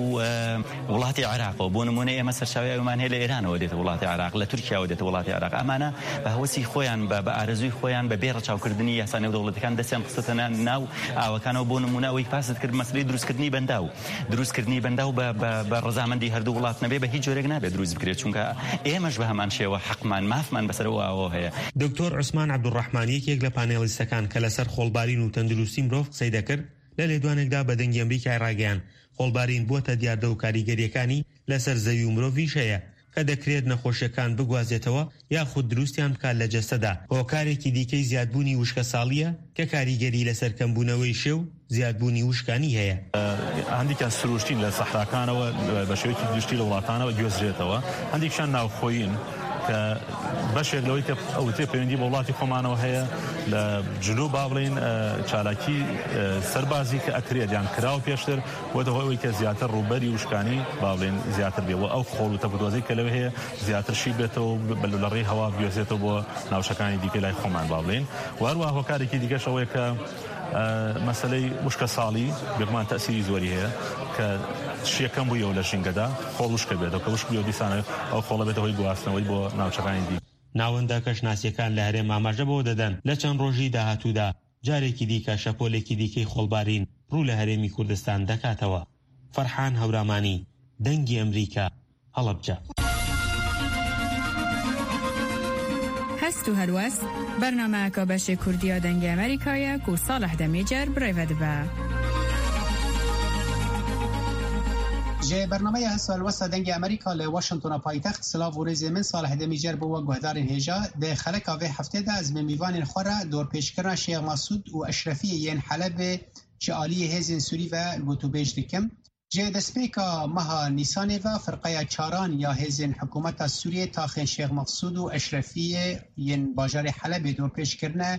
وڵاتی عێراقەوە. بۆ نمونە ئێمە سەرچاوی ئەومان هەیە لە ئێرانەوە دێتە وڵاتی عێراق، لە تورکیاوە دێتە وڵاتی عێراق. ئەمانە بە هەوەسی خۆیان بە ئارەزووی خۆیان بە بێ ڕەچاوکردنی یاسا نێودەوڵەتیەکان دەستیان خستەتە ناو ئاوەکانەوە. بۆ نمونە ئەوەی پاست کرد مەسەلەی دروستکردنی بەنداو. دروستکردنی بەنداو بە ڕەزامەندی هەردوو وڵات نەبێ بە هیچ جۆرێک نابێت دروست بکرێت، چونکە ئێمەش بە هەمان شێوە حەقمان مافمان بەسەر ئەوە هەیە. دکتۆر عوسمان عەبدوڕەحمان یەکێک لە پانێلیستەکان کە لەسەر خۆڵبارین و تەندروستی مرۆڤ قسەی دەکرد لە لێدوانێکدا بە دەنگی ئەمریکای ڕاگەیان خۆڵبارین بووەتە دیاردە و کاریگەریەکانی لەسەر زەوی و مرۆڤیش هەیە کە دەکرێت نەخۆشیەکان بگوازێتەوە یاخود دروستیان بکات لە جەستەدا. هۆکارێکی دیکەی زیادبوونی وشکە ساڵیە کە کاریگەری لەسەر کەمبوونەوەی شێو زیادبوونی وشکانی هەیە. هەندێکیان سروشتین لە سەحراکانەوە بە شێوەیەکی گشتی لە وڵاتانەوە گوێزرێتەوە، هەندێکیان ناوخۆیین کە بەشێک لەوەی کە ئەوتێ پەیوەندی بە وڵاتی خۆمانەوە هەیە لە جنوب با بڵین چالاکی سەربازی کە ئەکرێت یان کراوە پێشتر وەدەهۆی کە زیاتر ڕووبەری وشکانی با بڵین زیاتر بێەوە ئەو خۆڵ و تەبدۆزەی کە لەوە هەیە زیاترشی بێتەوە لە ڕێی هەوا گوێزێتەوە بۆ ناوچەکانی دیکە لای خۆمان با بڵین. وهەروە هۆکارێکی دیکەشەوەی کە مەسەلەی وشکە ساڵی بێگومان تەسیری زۆری هەیە کە شیەکەم بوویەوە لە ژینگەدا خۆڵ وشکە بێتەوە کە وشک بوویەوە دیسانە ئەو خۆڵە بێتە هۆی گواستنەوەی بۆ ناوچەکانی دی. ناوەندە کەشناسیەکان لە هەرێم ئاماژە بەوە دەدەن لە چەند ڕۆژی داهاتوودا جارێکی دیکە شەپۆلێکی دیکەی خۆڵبارین ڕوو لە هەرێمی کوردستان دەکاتەوە. فەرحان هەورامانی دەنگی ئەمریکا، هەڵەبجە. هەست و هەلوەست بەرنامەیەکە بەشی کوردیە دەنگی ئەمریکایە و ساڵح دەمێجەر برێڤە دەبە. جه برنامه هست الوسط دنگ امریکا ل واشنطن پایتخت سلاو و رز من صالح دمیجر بو گهدار هجا د خلک اوه هفته ده از میوان خوره دور پیشکرنا شیخ مسعود و اشرفی ین حلب جالی هزین سوری و گوتوبیج دکم جه دسپیکا مها نیسان و فرقه چاران یا هزین حکومت سوریه تاخن شیخ مسعود و اشرفی ین باجار حلب دور پیشکرنا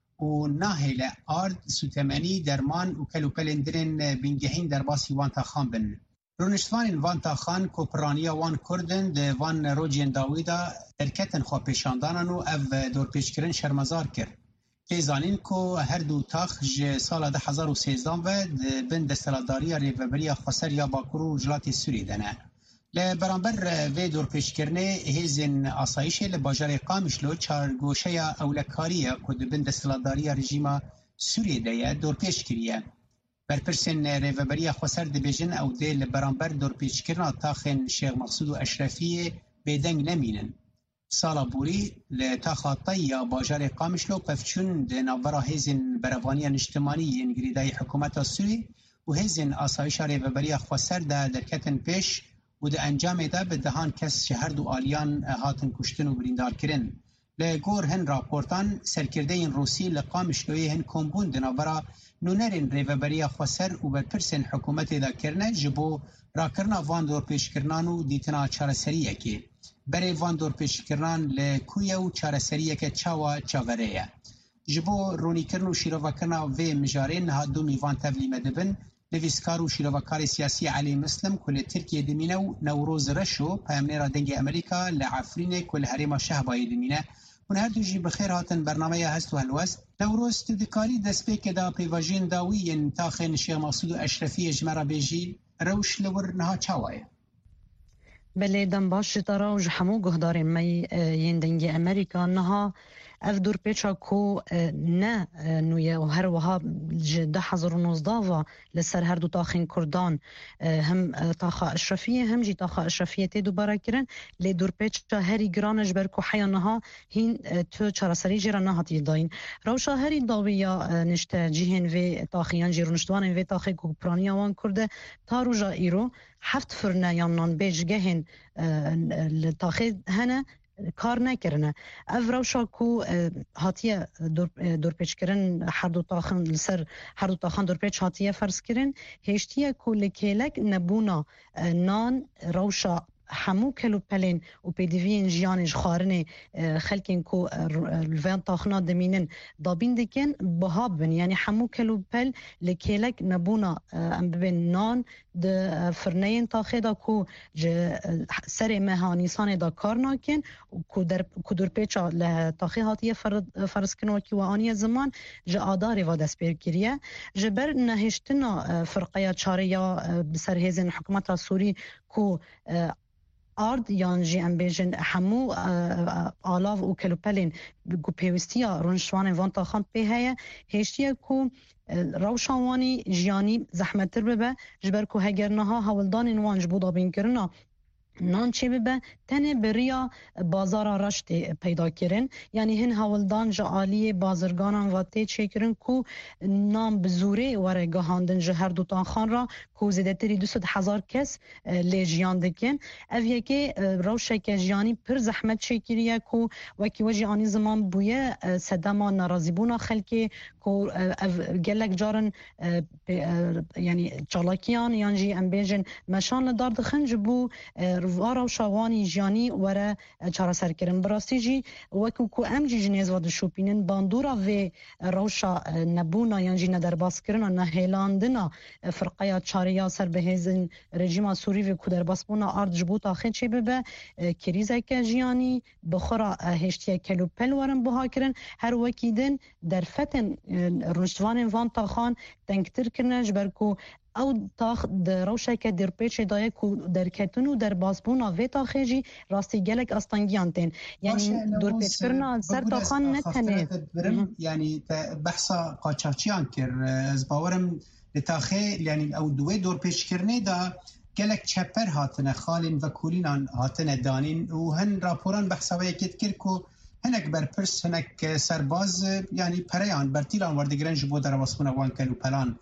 و ناهل آرد سوتمنی درمان و کلوپلندرین بینگهین در باسی وان تا خان بن. رونشتوان وان تا خان کوپرانیا وان کردن ده وان روجین داویدا درکتن خواه پیشاندانن و او دور پیشکرن شرمزار کرد. تیزانین که هر دو تاخ ج سال ده هزار و سیزدان و بین دستلاداری ریوبری خسر یا باکرو جلات سوری دنه. لبرانبر و دور پیشکرنه هیزن آسایش لباجار قامشلو چار گوشه اولکاریه که بین دستلاداری رژیم سوری ده دور پیشکریه. برپرسن ریوبری خسر دبیجن او ده لبرانبر دور پیشکرنا تاخن شیخ مسعود و اشرفی بیدنگ نمینن. سالا بوری لتاخاطی یا باجار قامشلو پفچون ده نوارا هیزن بروانی اجتماعی انگریدای حکومت سوری و هیزن آسایش ریوبری خسر ده درکتن پیش و ده انجام ده به دهان کس شهر دو آلیان هاتن کشتن و بریندار کرن. لگور هن راپورتان سرکرده این روسی لقامشلوی هن کمبون ده نوارا نونرین ریوبری خسر و برپرسن حکومت دا کرنه جبو را کرنا وان دور پیشکرنان و دیتنا چارسریه که برای وان دور پیشکرنان لکویه و چارسریه که چاوا چاوره جبو رونی کرن و شیروا کرنا و مجارین ها دو میوان تبلی مدبن نویسکار و شیرواکار سیاسی علی مسلم کل ترکیه دمینه و نوروز رشو پیامنیر دنگ امریکا لعفرین کل حریم شهبای دمینه و هر دوجی بخیر هاتن برنامه هست و هلوست نوروز تدکاری دست به که دا پیواجین داوی انتاخن شیخ مسعود و اشرفی اجمرا بیجی روش لور نها چاوایه بله دم باش ترا و همو گهدار می یندنگی امریکا نها اف دور پیچا کو نه نویه و هر وها ده هزار و نوزده و لسر هر دو تاخین کردان هم تاخا اشرفیه هم جی تاخا اشرفیه تی دوباره کرن لی دور پیچا هری گرانش بر کو حیانها هین تو چراسری جیرا نهاتی داین روشا هری داویا نشته جیهن و تاخیان جیرونشتوان و تاخی کوپرانیا وان کرده تا روژا ایرو هفت فرنه یا نان بیجگهن تاخی هنه کار نکرنه او روشا کو هاتیه دور, دور پیچ کرن هر دو تاخن لسر هر دو تاخن دور پیچ هاتیه فرض کرن هشتیه کو لکیلک نبونا نان روشا همو کلو پلین و پیدوین جیانش خارنه خلکین کو الوان تاخنا دمینن دابین دکن بهاب بن یعنی همو کلو پل لکیلک نبونا ام ببین نان د فرنین تاخدا کو سر مهانیسان دا کار ناکن کو در کدور پیچا له تاخی هاتیه فرض کنو کی و آنی زمان ج آداری و دست پیگیریه جبر نهشتنا فرقه چاریا بسر هزن حکومت سوری کو آرد یان جی ام بیجن همو آلاو و کلوپلین گو پیوستیا رونشوان وان تا خان پی هیا هشتیا کو روشانوانی جیانی زحمت تر ببه جبر کو هگرنها هولدان وانج بودا بین کرنا نان چه ببه تنه بریا بازار رشت پیدا کرن یعنی هن هولدان جعالی بازرگانان و تی چه کرن کو نام بزوره وره گهاندن جهر دوتان خان را کو زیده تری دوست هزار کس لیجیان دکن او یکی روشه که جیانی پر زحمت چه کریه کو وکی وجی آنی زمان بویه صدما نرازیبونا خلکی کو گلک جارن یعنی چالاکیان یعنی ام بیجن مشان لدار دخنج بو روارا و شاوانی جیانی وره چارا سر کرن براستی جی وکو کو ام جی جنیز و دشوپینن باندورا و روشا نبونا یعنی جی ندر باس کرن نه هیلاندنا فرقه چاریا سر بهزن رژیم سوری و کو در باسبونا ارد جبوت اخن چه ببه کریزه که جیانی بخورا هشتیا کلو پل ورن بها کرن هر وکیدن در فتن رونشتوان وان تا خان تنکتر کرن جبرکو او تاخ در روشه که در پیچ دایه کو در کتون و در بازبونا و تاخیجی راستی گلک استانگیان تین یعنی دور پیچ کرنا سر تاخان نتنه یعنی بحثا قاچاقچیان کر از باورم لتاخی یعنی او دوی دور پیچ کرنه دا گلک چپر هاتنه خالین و کولینان هاتنه دانین و هن راپوران بحثا و یکیت کر کو هنک برپرس هنک سرباز یعنی پریان برتیلان وردگرنج بو در واسبونا وان کلو پلان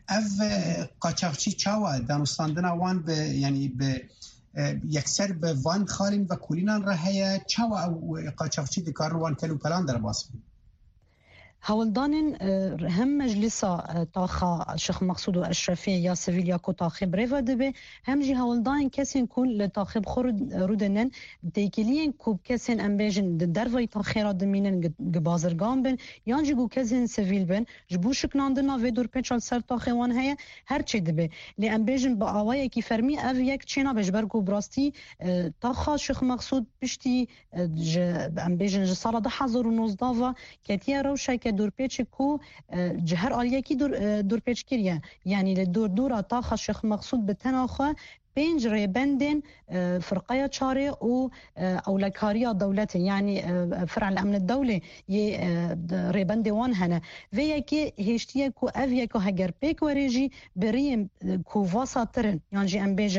اف قاچاقچی چاوا دانستاندنا وان به یعنی به یکسر به وان خالین و کولینان را هيا چاوا او قاچاقچی دکار وان کلو پلان در باس هولدانن هم مجلسا تاخا شيخ مقصود واشرفي يا سيفيل يا كو تاخيب ريفا دبي هم جي هولدان كسين كون لتاخيب خرد رودنن تيكلين كوب كسين امبيجن درفاي تاخيرا دمينن جبازرگان بن يانجي جو كسين سيفيل بن جبو شكناندنا في دور بيچال سر تاخيوان هيا هر چي دبي لي امبيجن با اواي كي فرمي اف يك چينا بجبرگو براستي تاخا شيخ مقصود بشتي امبيجن جسالا ده حزر ونوزدافا كتيا روشا دور پیچ کو جهر آلیه کی دور دور پیچ کریه یعنی لدور دورا تا شیخ مقصود به تناخه بينج ريبندن فرقية شارع و أولكارية دولة يعني فرع الأمن الدولي ي ريبند وان هنا ويا كي هشتيه كو أفيا كو هجر بيك وريجي بريم كو واسطرن يعني جي أمبيجن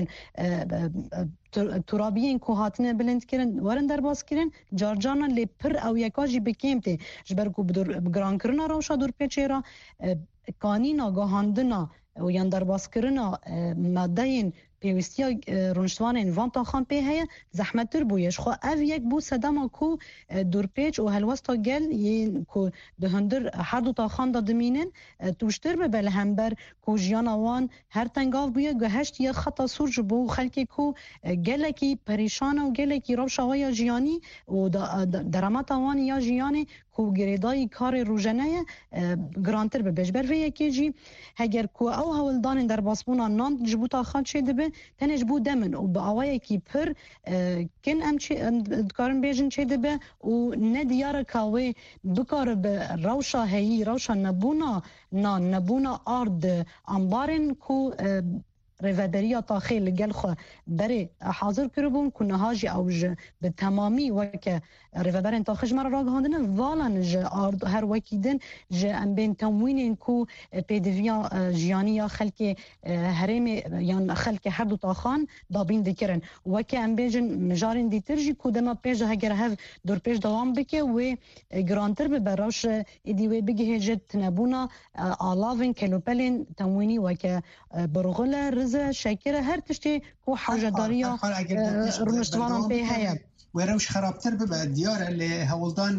ترابيين كو هاتنا بلند كرن ورن در باز كرن جارجانا اللي پر أو يكاجي بكيمتي جبركو بدور بگران کرنا روشا دور پیچيرا قانينا گاهاندنا و یان در باز کرنا مادهين پیوستی رونشتوان وان تا خان په هيا زحمت تر بویش خو اف یک بو صدما کو دور پیچ او هلوستا گل ی کو ده هندر هر دو تا خان د دمینن توشتر به بل همبر کو جیانا وان هر تنگاف بوی گهشت ی خطا سورج بو خلکی کو گلکی پریشان او گلکی روب شویا جیانی او درامات وان یا جیانی کو گریدای کار روزانه گرانتر به بجبر و یکی جی هگر کو او هولدان در باسبونا نان جبوتا خان شده به تنج بو دمن و با اوای کی پر کن ام چی کارن بیجن شده به و نه دیار کاوی بکار به روشا هی روشا نبونا نا نبونا ارد انبارن کو ريفادريا طاخيل جلخه بري حاضر كربون كنا هاجي اوج بالتمامي وك ريفادرين طاخج مره راغ هندنا فالان ج ارض هر وكيدن ج ام بين تموين كو بيدفيا جيانيا خلكي هرمي يعني خلكي حدو طاخان دابين ذكرن وك ام بيجن مجارين دي ترجي كو دما بيج هاجر هاف دور بيج دوام بك و جرانتر ببراش ادي وي بيجي هجت نبونا الافين كيلوبلين تمويني وك برغله شاكرة هر تشتي كو حاجة دارية رمشتوانان بي هيا ويروش خرابتر ببا ديارة اللي هولدان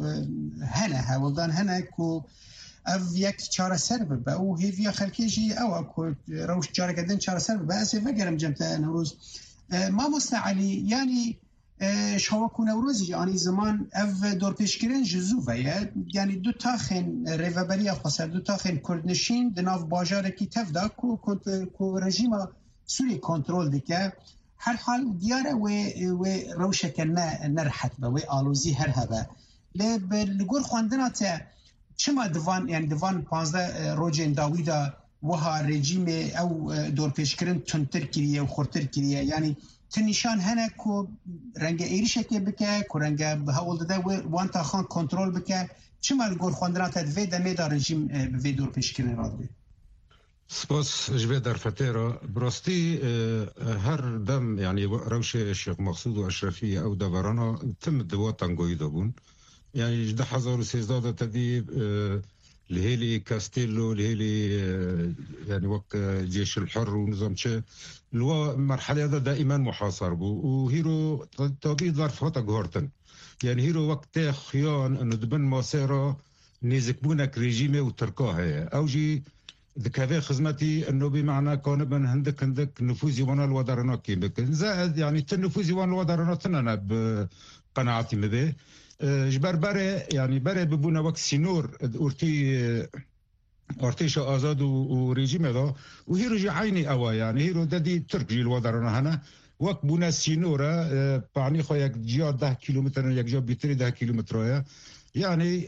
هنا هولدان هنا كو اف يك چاره سر ببا و هيفيا خلقيجي او كو روش چاره قدن چاره سر ببا اسي فقرم جمتا نوروز ما مستعلي يعني شواكو نوروز يعني زمان اف دور پیشگیرن جزوفه يعني دو تاخن ریوبریا خاصر دو تاخن کردنشین دناف باجار کی تفدا کو کو رژیم سوری کنترل دیگه هر حال دیاره و و روشک نه نرحت به و آلوزی هر هبه لگور خواندنا تا چما دوان يعني دوان پانزده روجن داویدا وها رژیم او دور پیشگیرن تنتر کریه و خورتر کریه يعني تنشان هنا كو رنجا إيرشة بكا كو رنجا بهول ده وان تاخان كنترول بكا چما الجور خواندرات في دمي دا رژيم بفي دور پیشکرین راد بي سپاس جبه در فتره براستی هر دم يعني روش الشيخ مقصود واشرفي او دورانها تم دواتان قويدة بون يعني جده حزار وسيزدادة تديب لهيلي كاستيلو لهيلي يعني وقت جيش الحر ونظام شيء الوا مرحلة هذا دائما محاصر بو وهيرو طبيعي ظرف هتا جهرتن يعني هيرو وقت خيان انه دبن ماسيرا نيزكبونك ريجيمي وتركاها او جي ذكاذا خدمتي انه بمعنى كون من عندك عندك نفوذي وانا الودرنا كيمك زائد يعني تنفوذي وانا الودرنا تنانا بقناعتي مذي جبر بره يعني بره ببونا وقت سينور اورتي ارتيشا ازاد وريجيم هذا وهي رجع عيني اوا يعني هيرو ددي ترك جيل ودرنا هنا وقت بونا سينورا بعني خو يك جيا ده كيلومتر يك جا بيتري ده كيلومتر يعني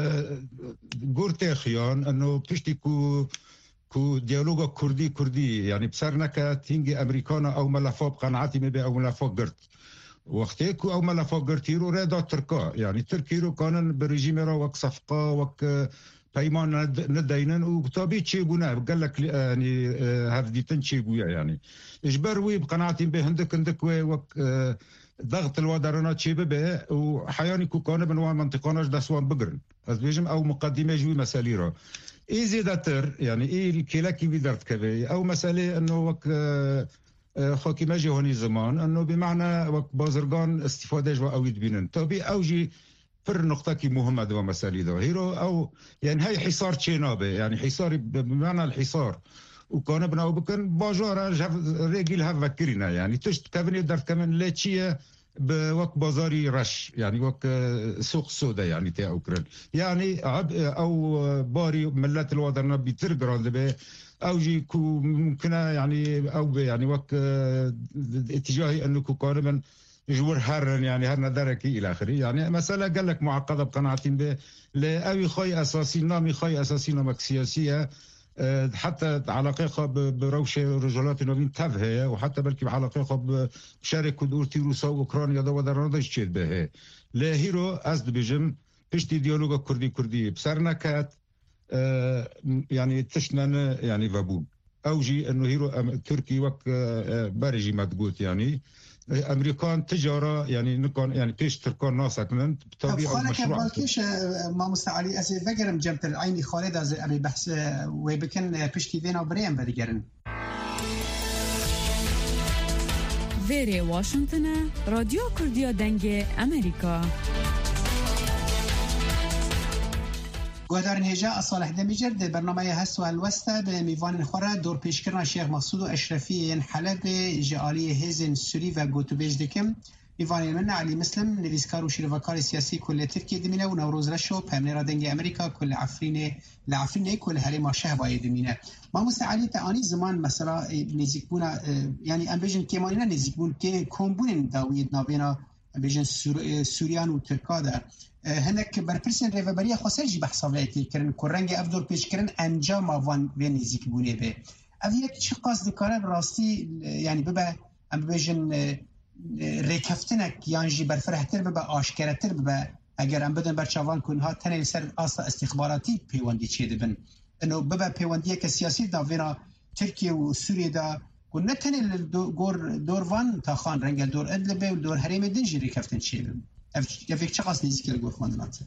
قرتي خيان انه بشتي كو كو ديالوغا كردي كردي يعني بسرنك تينجي امريكانا او ملفا بقناعتي مبي او ملفا قرت وقتی کو او ملفا گرتیرو ردا ترکا يعني ترکیرو کانن برژیم را وک صفقه وک پیمان ندینن و طبیعی چی بونه قال لك يعني هذا ديتن چی گویا يعني اجبر وي بقناعتي به هندك هندك وك ضغط الودرنا چی به و حياني کو کان بنوا منطقانش دسوان بگرن از بيجم او مقدمه جوي مسالي را اي زيادتر يعني اي الكلاكي بدرت كبي او مساله انه وك خاكي ماجي هوني زمان انه بمعنى وك بازرگان استفاده جو اويد بينن طبي اوجي پر نقطه كي مهمه دو مسالي دو هيرو او يعني هاي حصار تشينابه يعني حصار بمعنى الحصار وكان بناو بكن باجار رجل هذا فكرنا يعني تشت كابني درت كمان لاتشيه بوك بازاري رش يعني وك سوق سودا يعني تاع اوكران يعني عب او باري ملات الوطن بترجران به او جي كو ممكن يعني او يعني وك اتجاهي انه كان من جور هرن يعني هرنا دركي الى اخره يعني مساله قال لك معقده بقناعتين به لاوي خاي اساسي نامي خاي اساسي نامك سياسيه حتى علاقه بروشه رجالات نوين تفهه وحتى بلكي بعلاقه بشارك دورتي روسا واوكرانيا دو درندش تشد به لا هيرو از بيجم بشتي ديالوج كردي كردي بسرنا كات يعني تشنن يعني فابون اوجي انه هيرو تركي وك بارجي ما تقول يعني امريكان تجاره يعني نكون يعني بيش تركون ناسك من بطبيعه المشروع بالكيش ما مستعلي از فكرم جمت العيني خالد از ابي بحث وبكن بيشتي فينا بريم بديجرن ویری واشنطن رادیو کردیا دنگ امریکا گوهدارن هجا صالح دمیجر در برنامه هست و الوسته به میوان خوره دور پیشکرنا شیخ مسعود و اشرفی حلب جعالی هزن سوری و گوتوبیج دکم میوان من علی مسلم نویسکار و شیروکار سیاسی کل ترکیه دمینه و نوروز رشو پمنی را دنگ امریکا کل عفرین لعفرین کل هرما شهبای دمینه ما مستعلی تعانی زمان مثلا نزیک بونا یعنی ام بیژن کمانینا نزیک بون که کمبون داوید نابینا بیژن سوریان و ترکاده هناك برپرسن ریوبری خاصی بحثاویتی کردن کرنگ افدور پیش کردن انجام وان و نزیک بونه به اویک چه قصد کاره راستی یعنی ببه ام بیژن ریکفتنک یانجی برفرهتر ببه آشکارتر ببه اگر ام بدن برچوان کنها تنه سر اصلا استخباراتی پیوندی چه دبن انه ببه پیوندی که سیاسی داوینا ترکیه و سوریه دا و نه تنه دور دوروان تا خان رنگ دور ادلبه و دور حریم دنجی ریکفتن چه دبن يفيك شخص نيزك لقول خواندنات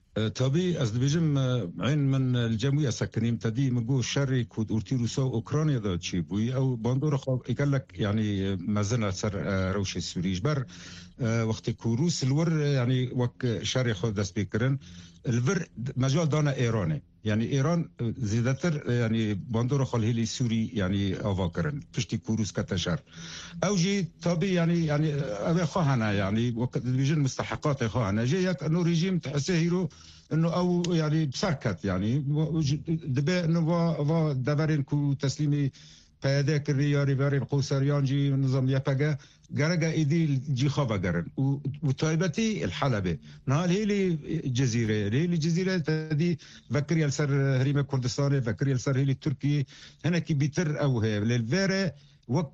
طبي از بيجم عين من الجمعية سكنيم تدي مقول شري كود أورتيرو سو أوكرانيا دا تشي بوي أو باندور خاب يقول لك يعني مازلنا سر روش السوريج بر وقت كوروس الور يعني وك شري خود دست بيكرن الور مجال دانا إيراني يعني إيران زيادتر يعني باندور خالهيلي سوري يعني أفاكرن فشتي كوروس كتشر أوجي طبي يعني يعني أبي خواهنا يعني وقت بيجن مستحقات خواهنا جيك إنه ريجيم تحسهيرو إنه أو يعني بسركت يعني دبي إنه وا وا دبرين كو تسليمي پیاده ریاری برای قوسریان جی نظام یپگه گرگه ایدی جی خوابه گرن و طایبتی الحلبه نهال هیلی جزیره هیلی جزیره تدی فکری السر هریم کردستان فکری السر هیلی ترکی هنکی بیتر او هی للویره وك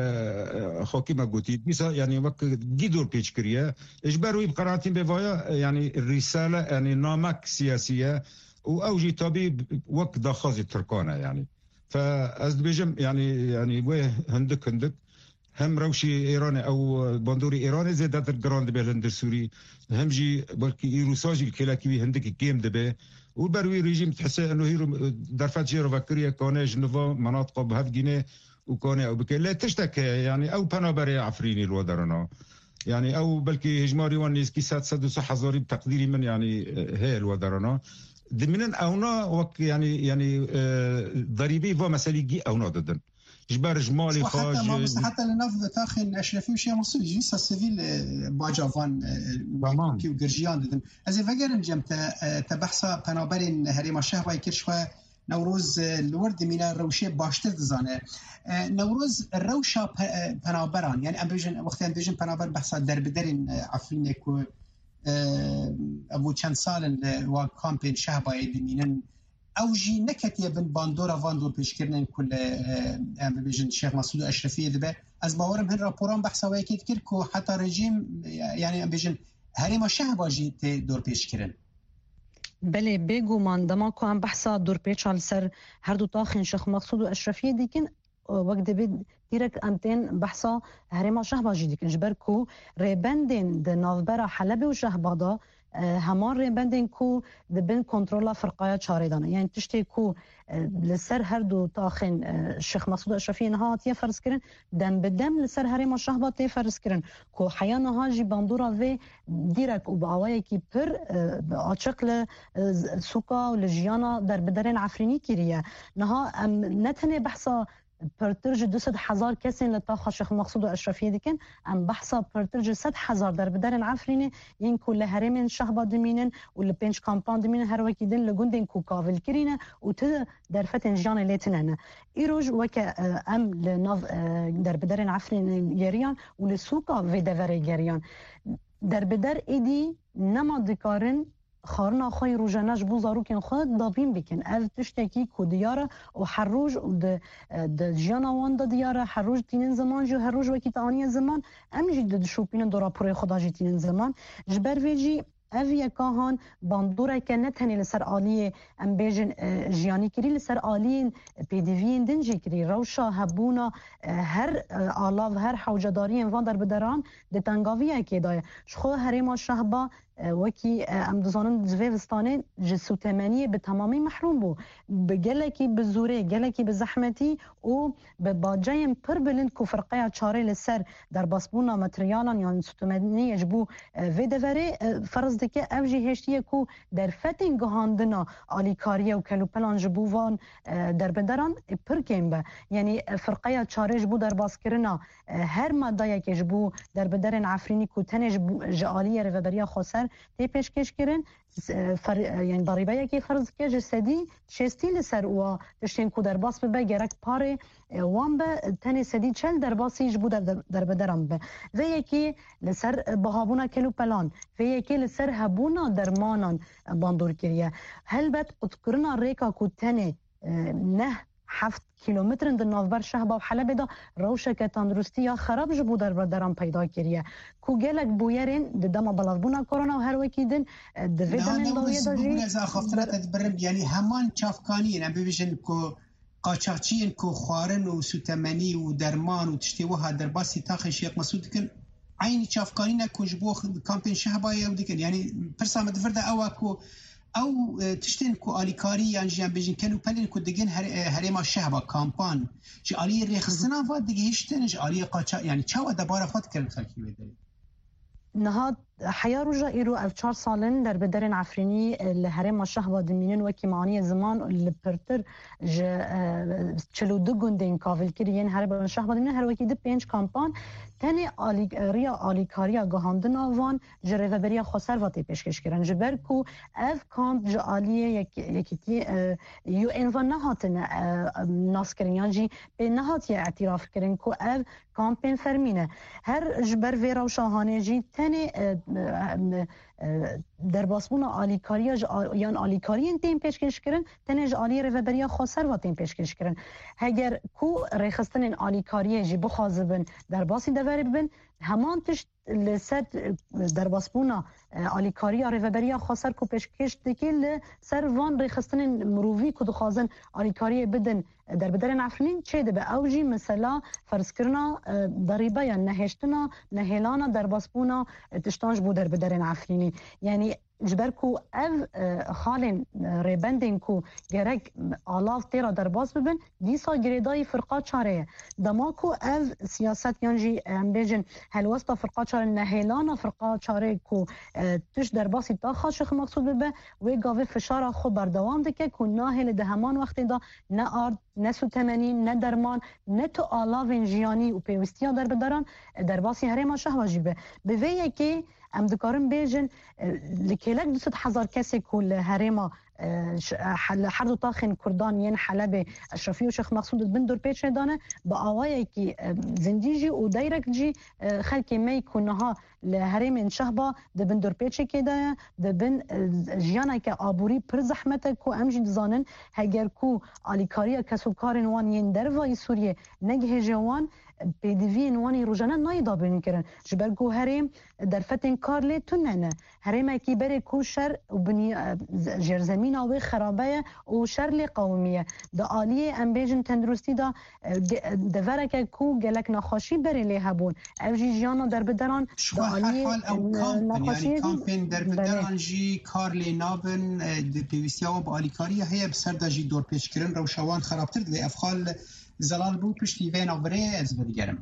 خوكي ما قلتي بيسا يعني وك جدور بيش كريا اجبروا بقراتين بفايا يعني الرساله يعني نامك سياسيه واوجي طبيب وك داخازي تركانا يعني فاز بيجم يعني يعني ويه هندك هندك هم روشي ايراني او باندوري ايراني زادت الجراند بالهند السوري هم جي بلكي ايروساجي الكلاكي هندك كيم دبه والبروي ريجيم تحسه انه هيرو درفات جيرو فكريه كوناج نوفا مناطق بهاف جيني وكوني او بكي لا تشتكي يعني او بنابري عفريني الودرنا يعني او بلكي هجماري وانيس كي سات سد صح زوري بتقديري من يعني هي الودرنا دمنن اونا وك يعني يعني ضريبي فو مسالي اونا ضدن جبر جمالي خاج حتى لنف تاخن اشرفي وشي مصري جيسا سيفيل باجافان كي وجرجيان ضدن از فكر جمت تبحثا قنابرين هريما شهوه كرشوا نوروز الورد من الروشه باشتر دزانه نوروز الروشه قنابران يعني امبيجن وقت امبيجن قنابر بحثا دربدرين عفرينك ابو چند سال و کامپین شهبای دمینن اوجی نکتی بن باندورا واندور پیشکردن کل ام بیژن شیخ مسعود اشرفی دبه از باورم هن راپوران بحثا وکید کرد کو حتی رژیم یعنی ام بیژن هریما شهباجی ته دور پیشکردن بله بگو من دما کو هم بحثا دور پیچال سر هر دو تاخن شیخ مسعود و اشرفی دیکن وقت دبید دیرک امتن بحثا هرما شهباجی دیکن جبر کو ریبندن د نوبرا حلب و شهبادا همان ریبندین کو دبن کنترل فرقای چاره دانه یعنی تشتی کو لسر هر دو تاخن الشيخ مسعود اشرفي نها تي فرض كرن دم بدم لسر هرم الشهبه تي فرض كرن كو حيانا هاجي باندورا في ديرك وباواي كي بر اشكل سوكا ولجيانا در بدرن عفريني كيريا نها نتني بحثا پرترج دوصد هزار کسی لطاخ شیخ مقصود اشرفی دیکن ام بحثا پرترج صد هزار در بدرن عفرینه این کل هرمن شهبا دمینن و لپنج کامپان دمینن هر وکی دن لگوندن کو کاول کرینه و ته در فتن جان لیتنن ایروج وک ام لناف در بدرن عفرین گریان و لسوقا و دور گریان در بدر ایدی نما دکارن خارنا خوی روزانش بوزارو کن خود دابین بکن از تشتکی کو دیاره و هر روز د د جانوان د دیاره هر روز تینن زمان جو هر روز وقتی تانی زمان امجی د شوپین دورا پر خدا جی تینن زمان جبر ویجی اوی کاهان باندورا کنه تنی لسر عالی ام بیجن جیانی کری لسر عالی پیدوین دنجی کری روشا هبونا هر آلاو هر حوجداری وان در بدران د تنگاوی کی دای شخو هرما شهبا وکی ام دزانن زویستانه جسو تمنی به تمامی محروم بو بگلکی به زوره گلکی به زحمتی و به باجایم پر بلند کو فرقه چاره لسر در باسبونا متریالان یا سوتمنی یجبو و دوره فرض دکه اوجی هشتیه کو در فتن گهاندنا آلیکاریه و کلوپلان جبووان در بدران پر کم به یعنی فرقه چاره جبو در باسکرنا هر ماده که جبو در بدرن عفرینی کو تنج جالیه رهبری خاصر تی پیشکش کردن فر... یعنی ضریبه که فرض که جسدی شستی لسر و دشتین کو در باس به گرک پاره وان به تنی سدی چل در باسی جبو در, در بدرم به و یکی لسر بهابونا کلو پلان و یکی لسر هبونا درمانان باندور کریه هل بد اذکرنا ریکا کو تنی نه هفت کیلومتر در ناوبر شهبا و حلب دا روشه که تندرستی یا خراب جبو در بدرم پیدا کریه کو گلک بویرین د دما بلافبونا کرونا و هر وکی دن د ویدامین داویه دا جی از آخفتره تدبرم یعنی همان چافکانی نه ببیشن که قاچاقچین که خوارن و سوتمنی و درمان و تشتیوها در باسی تاخ شیخ مسعود کن عین چافکانی نه که جبو کامپین شهبا یا دیکن یعنی پرسا مدفرده اوا که او تشتين كو اليكاري يعني جان بيجن كانوا بلين كو دجن هريما شهبه كامبان شي علي ريخصنا فات دغه هشتنج علي قاچا يعني چاو دبار فات كان خلكي بدري نهاد حيا رجا إيرو أفشار سالن در بدرن عفريني الهرم شهبة دمينين وكيمانية زمان البرتر ج چلو دو گندين كافل كريين هرم شهبة دمينين هر وكي دو پنج كامبان تاني آلی ریا آلیکاریا گهاندن آوان جرهه بریا خسر واتی پیشکش کردن جبر کو اف کامپ جالیه یک یکی یو انوان نهاتن ناس کردن یعنی به نهاتی اعتراف کردن کو اف کامپین فرمینه هر جبر ویرا و شاهانه جی تاني در باسمون آلیکاریا یان آلیکارین تیم پیشکش کردن تنج آلی رهبری خاصر و تیم پیشکش کردن اگر کو رخصتن آلیکاریه جی بخازبن در باسی دوری ببن همان تشت لسد در باسمون آلیکاریا رهبری خاصر کو پیشکش دکل سر وان رخصتن مرووی کو دخازن آلیکاریه بدن در بدرن عفرین چه ده به اوجی مثلا فرض کرنا ضریبه یا نهشتنا نهلانا در باسمون تشتانج بود در بدرن عفرینی یعنی جبركو اف خالن ريبندين كو جرك آلاف تيرا در باز ببن ديسا جريداي فرقات شاريه دماكو اف سياست ينجي امبيجن هلوستا فرقات شاريه نهيلانا فرقات شاريه كو تش در باسي تاخا شيخ مقصود ببه ويقاوي فشارا خو بردوام دكه كو ناهل دهمان وقت دا نه ارد نه سو تمنين نه درمان نه تو آلاف جياني و پيوستيا در بدران در باسي هرما شهوا جيبه بوي يكي ام دکارم بیجن لکیلک دوست هزار کسی کل هرما هر دو تاخن کردان ین حلب اشرفی و شیخ مقصود بن دور پیچ دانه با آوایی که زندیجی و دایرک جی خلک می کنها لهرم شهبا د بن دور پیچ کې ده د بن جیانا کې آبوری پر زحمت کو امجد زانن هگر کو الیکاریا کسو کارن وان ین دروای سوریه نگه جوان بدوین وانی روزانه نایدا بین کردن جبر گو هرم در فتن کارلی تننه هرم کی بره کوشر و بنی جرزنی زمین او خرابه او شر قومیه د عالی امبیجن تندرستی دا د ورکه کو گلک نخوشی بری له هبون او جیانا در بدران د عالی نخوشی کامپین در بدران جی کارل نابن د پیوسیا و با عالیکاری هي بسر د جی دور پیش کردن روشوان خرابتر له افخال زلال بو پشتی وین اوره از دیگرم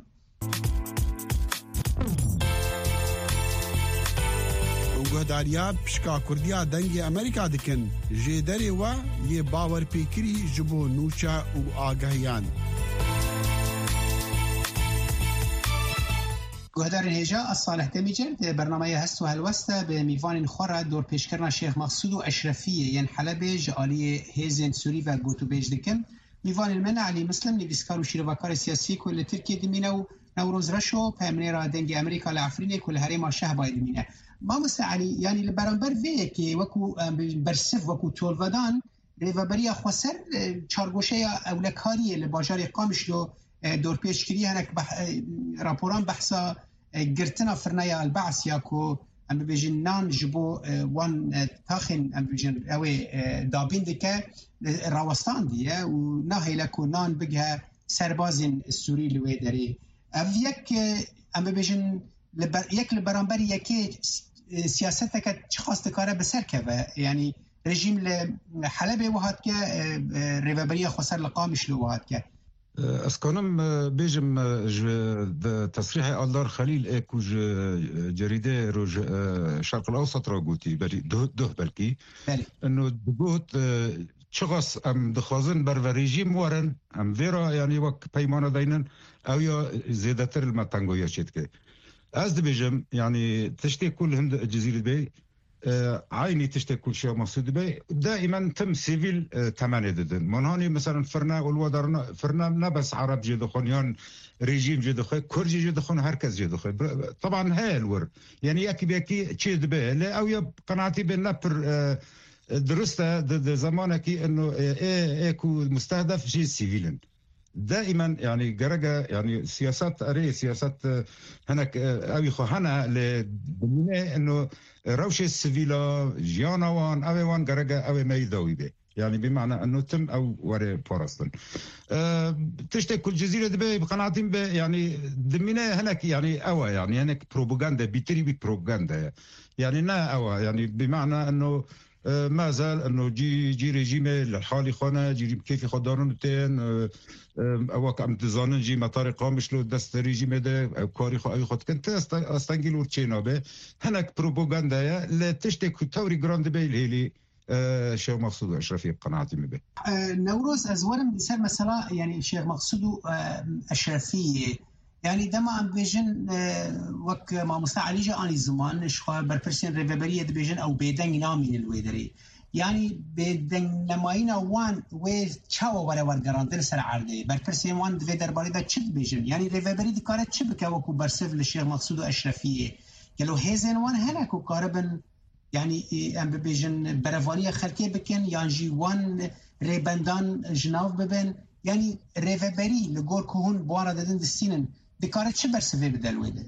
گهداریا پشکا کردیا دنگ امریکا دکن جدری و یه باور پیکری جبو نوچا و آگاهیان گهدار هجا از صالح دمیجر برنامه هست و هلوسته به میوان خور دور پیشکرنا شیخ مقصود و اشرفی ین حلب جالی هیزن سوری و گوتو بیج دکن میوان من علی مسلم نویسکار و شیروکار سیاسی کل ترکیه دمینه و نوروز رشو پامنه را دنگ امریکا لعفرینه کل هریم شه باید دمینه ما مثل علی یعنی لبرانبر وی که وکو برسف وکو تولودان ریوبری خسر چارگوشه اولکاری لباجار قامش لو دور پیشگیری هنک بح... راپوران بحثا گرتنا فرنایا البعث یاکو ام بيجن نان جبو وان تاخن ام بيجن اوي دابين دكه راوستان ديه وناهي لكو نان بقها سربازين السوري لوي دري افيك ام بيجن لبر يك لبرانبر يكي سياستك خاصه كاره بسر كبه يعني رژیم حلب وهات که ریوبری خسر لقامش لو وهات که اسكانم بيجم تصريح الله خليل اكو جريده روج الشرق الاوسط راغوتي بلي ده بلكي انه دغوت چغاس ام دخوازن بر رژیم ورن ام ویرا يعني وك پیمانه دينن او يا زيادتر المتانگويا شتكه از بيجم يعني تشتي كل هند جزيره بي عيني تشتكي كل شيء مقصود به دائما تم سيفيل تمانية ددن منهاني مثلا فرنا والودرنا فرنا نبس عرب جدخونيان ريجيم جدخون كرجي جدخون هركز جدخون طبعا هاي الور يعني ياكي بياكي تشيد به لا او يب قناعتي بالنبر درسته ضد زمانك انه ايه ايكو مستهدف جي سيفيلن دائما يعني جرجة يعني سياسات اري سياسات هناك اوي خو هنا لبنيه انه روش السفيلا جيانوان اوي جرجة اوي ميدوي به يعني بمعنى انه تم او وري فورستن أه تشتكي كل جزيره دبي بقناعتين به يعني دمينا هناك يعني او يعني هناك بروباغندا بيتري بروباغندا يعني نا او يعني بمعنى انه ما زال انه جي جي ريجيم الحالي خونه جي كيف خدارون تين او كم تزانن جي مطار قامش له دست ريجيم ده كاري خو اي خد كنت استنجل ورچينابه هناك بروباغندا لا تشتكي توري جراند بيل هيلي شيخ مقصود اشرفي بقناعتي به نوروز ازورم بسر مثلا يعني شيخ مقصود اشرفي يعني دما ام بيجن وك ما مستعلي جا اني زمان شخا برپرسين ريفبريه بيجن او بيدنگ نامين الويدري يعني بيدنگ نماينا وان وي چاو ولا ورگراندن سر عرضه برپرسين وان دو درباري دا چد بيجن يعني ريفبري دي كاره چ بك وكو برسف للشيخ مقصود اشرفيه قالوا هيزن وان هناكو قاربن يعني ام بيجن برفانيه خلقيه بكن يعني جي وان ريبندان جناف ببن يعني ريفبري لغور كهون بوانا ددن دستينن بكارت چه برسوه بدلویده؟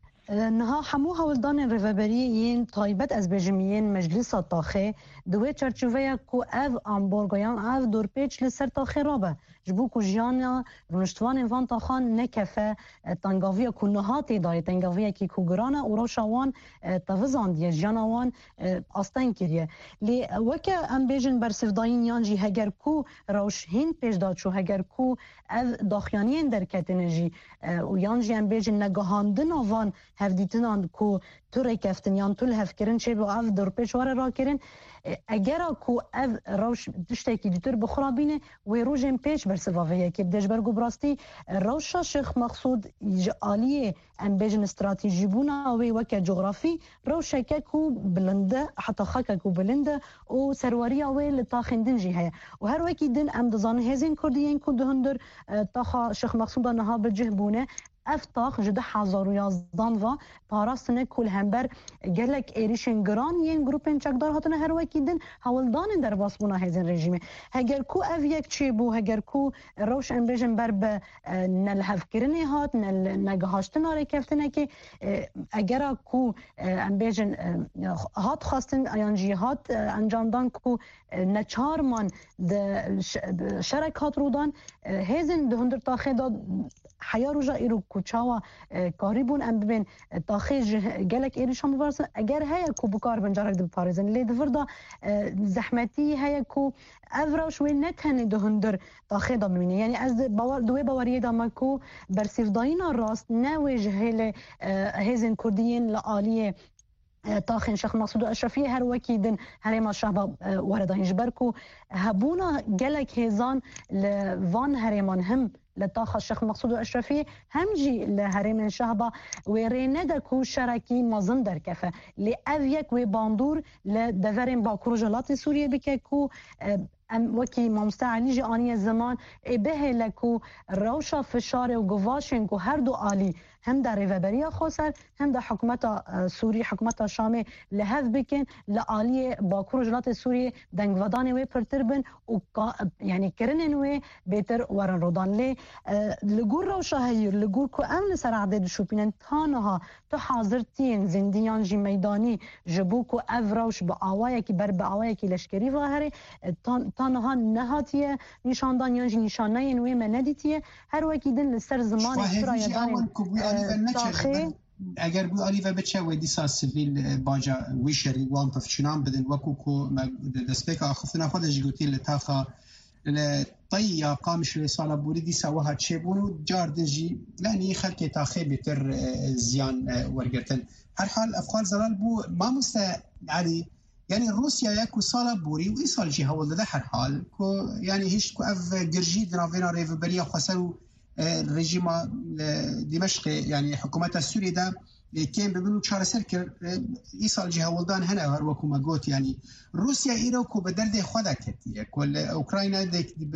نها همو هولدان ریوبریین طایبت از بجمیین مجلس تاخه دوی چرچوه کو او امبورگایان او دورپیچ لسر تاخه رابه جبو کو جیانا رونشتوان وان تاخان نکفه تنگاوی کو نهاتی دای تنگاوی کی کو گرانه او روشوان توزان دی جیانوان استن کریه لی وکه ام بجن برسفداین یانجی هگر کو روش هین پیش داد شو هگر کو او داخیانین درکتنجی و یانجی ام بجن نگهاندن وان هفدیتنان کو توری کفتن یان تول هفکرن چه با اف در پیش واره را کرن اگر کو اف روش دشتکی دیتر بخرابینه و روژن پیش برسوافه که بدش برگو براستی روشا شیخ مقصود عالیه ام بیجن استراتیجی بونا و وکه جغرافی روشا که کو بلنده حتی خاکه کو بلنده و سرواری اوی لطاخندن جی هیا و هر وکی دن ام دزان هزین کردیین کو دهندر تاخا شیخ مقصود نها بجه بونه افتاخ جده هزار و یازده و پاراستنه کل همبر گلک ایریشن گران ین گروپن چکدار هاتن هر وکیدن هولدان در باسبونا هزین رژیم هگر کو اف یک چی بو هگر کو روش امبیجن بر به نل هفکرنی هات نل نگهاشتن آره کفتنه که اگر کو امبیجن هات خواستن ایانجی هات انجام دان کو نچار من شرک هات رودان هزین ده هندر تاخه داد حیا روزا ایرو کوچاوا کاریبون ام ببین تاخیج گلک ایریش هم بارس اگر هیا کو بکار بنجارک دل پارزن لی دفردا زحمتی هیا کو افراش و نتهنی ده هندر تاخه دا ببینه یعنی از باور دوی باوریه دا مکو برسیف داینا راست نویج هل هزین کردیین لعالیه طاخن شيخ مقصود اشرفيه هر وكيدن هريما الشعب وردا يجبركو هبونا جلك هيزان لفان هريمان هم لطاخ الشيخ مقصود اشرفيه همجي لهريم شعبا وريندكو شركي مازن در كفه لافيك وباندور لدفرين باكروجلات سوريا بككو ام وكي ممستعلي جي اني الزمان به لكو روشا فشار وقواشن كو هر دو آلي هم در ریوبریا خاصر هم در حکومت سوری حکومت شام لهف بکن لعالی باکور جلات سوری دنگودان و پرتربن و یعنی کرنن و بهتر ورن رودان لی لگور رو شهیر لگور کو امن سر عدد شوپینن تانها تو حاضرتین زندیان جی میدانی جبو کو افروش با آوای کی بر با آوای کی لشکری ظاهره تانها نهاتیه نشاندان یا نشانه نوی مندیتیه هر وکی دن سر زمان فرایدان اگر بو آلیو بچه و دیسا سیویل باجا ویشری وان پفچنان بدن وکو کو دسپیک آخفتنا خودش گوتی لطاقا لطی یا قامش رسالة بوری دیسا وها چه بونو جاردن جی لانی خلقی تاخی بیتر زیان ورگرتن هر حال افغان زلال بو ما مستا علی يعني روسيا ياكو صالة بوري ويصال جي هول ده هر حال كو يعني هيش كو اف جرجي درافينا ريفبريا خسروا الرجيم دمشق يعني حكومة السوري ده كان ببنو شهر سركر يصال جي هول دان هنا هر وكو ما قوت يعني روسيا إيرو كو بدرد خدا كتير كل أوكرانيا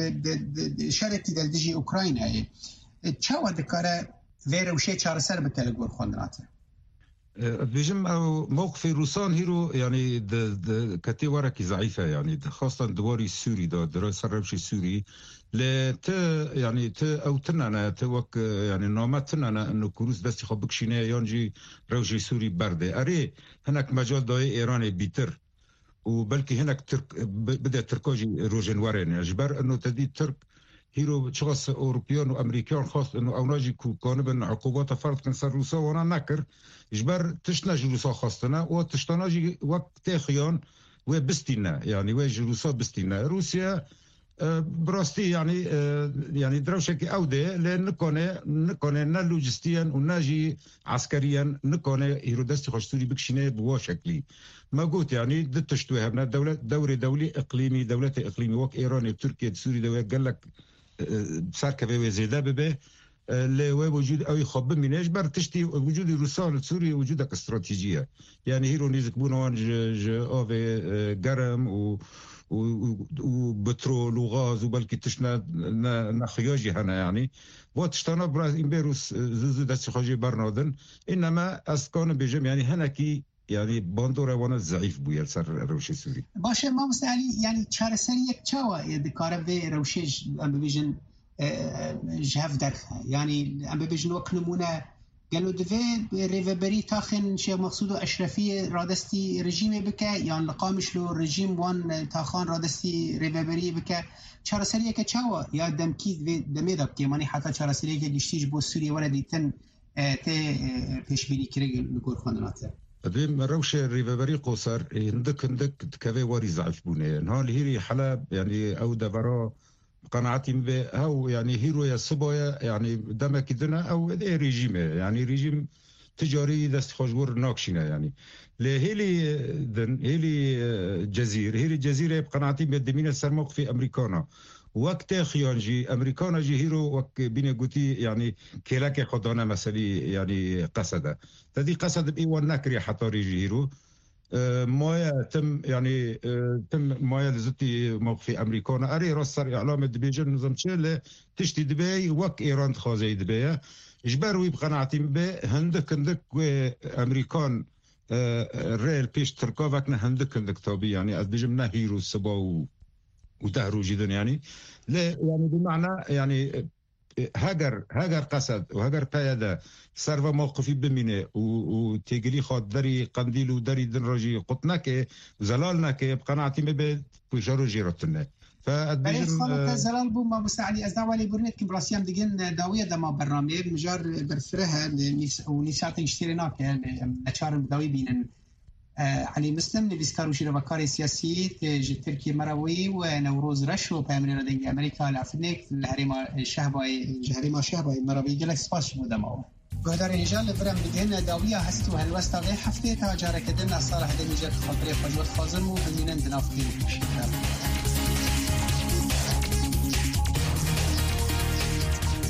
شاركتي دل دجي أوكرانيا تشاو دكارة غير وشي شهر سر بتلقور خندراته بيجم او موقف روسان هيرو يعني د د كتي وركي ضعيفه يعني خاصه دواري السوري دا دراسه ربشي السوري ل ت يعني ت او تنانا توك يعني نومتنا انه كروس بس يخبك شينه يونجي روجي سوري برده اري هناك مجال داي ايراني بيتر وبلكي هناك ترك بدا تركوجي روجن ورين اجبر انه تدي ترك هيرو شخص اوروبيون وامريكان خاص انه اوناجي كانوا عقوبات فرض كنسر روسا وانا نكر جبر تشنا جلوسا خاصتنا وتشتناجي وقت خيان وبستينا يعني وجه جلوسا بستينا روسيا براستي يعني يعني دروشك اوده لان نكونه نكونه نا لوجستيا وناجي عسكريا نكونه هيرو دستي خشتوري بكشينه بوا شكلي ما قلت يعني ضد تشتويها من الدوله دوري دولي اقليمي دولة اقليمي وك ايران وتركيا سوريا دولة قال لك صار كبير زياده به لوجود او يخبر من اجبر تشتي وجود روسان سوريا وجودك استراتيجيه يعني هيرو نيزك بونوان اوفي قرم و وبترول وغاز وبلكي تشنا نخياجي هنا يعني وتشتنا براز امبيروس زوزو دستي خاجي برنادن انما اسكان بيجم يعني هناكي يعني باندورا وانا ضعيف بويا سر روشي سوري باشه ما مستعلي يعني چهار سر یک چاوا دکاره به روشي ام بيجن جهاف درخه يعني ام بيجن وك نمونه قالوا دفي ريفبري تاخن شيخ مقصود اشرفي رادستي رژیم بك يعني لقامش له رژیم وان تاخان رادستي ريفبري بك چهار سر یک چاوا یا دمکی دميدا بك ماني حتى چهار سر یک گشتيج بو سوريا ولا ديتن ته پیش بینی کرد لگور خواندناته بیم روش ریوبری قصر عندك عندك كذا واري ضعف بونه نهال هيري حلب يعني او دبرا قناعتي به او يعني هيرو يا صبايا يعني دمك دنا او ريجيم يعني ريجيم تجاري دست خوشبور ناكشينا يعني لهيلي دن هيلي جزير هيلي جزيره بقناعتي بدمين السرموق في امريكانا وقت خيانجي امريكانا جي هيرو وك بين قوتي يعني كلاك خدانا مسالي يعني قصده تدي قصد بايوان نكري حتى ريجي هيرو مايا تم يعني تم مايا لزتي موقف امريكانا اري رصر اعلام دبيجن نظام شل تشتي دبي وك ايران تخازي دبي اجبروي بقناعتي به هندك هندك امريكان الريل بيش تركوفكنا هندك هندك طبيعي يعني ادبجمنا هيرو سبا وتهرو جدا يعني لا يعني بمعنى يعني هاجر هاجر قصد وهاجر قيادة سرفا موقفي بمينة وتيجري خاد دري قنديل ودري دنراجي قطناك زلالناك بقناعتي مبيد وجارو جيرتنا فأدبجم خالد زلال بو ما مساعدي أزدعوالي برنت كم راسيام دقين داوية دما برنامج مجار برفرها ونساعد يشتريناك نشار داوي بينن علي مسلم نبيسكار وشير بكاري سياسي تركي مروي ونوروز رش وبامن ردنج أمريكا لعفنك الهريمة شهباي جهريمة شهباي مروي جلك سباش مدمو قدر رجال برم بدهن داوية هستو هالوسط غير حفتة تاجر كدنا صالح دنيجر خاطري فجوة خازم وبنين دنافقين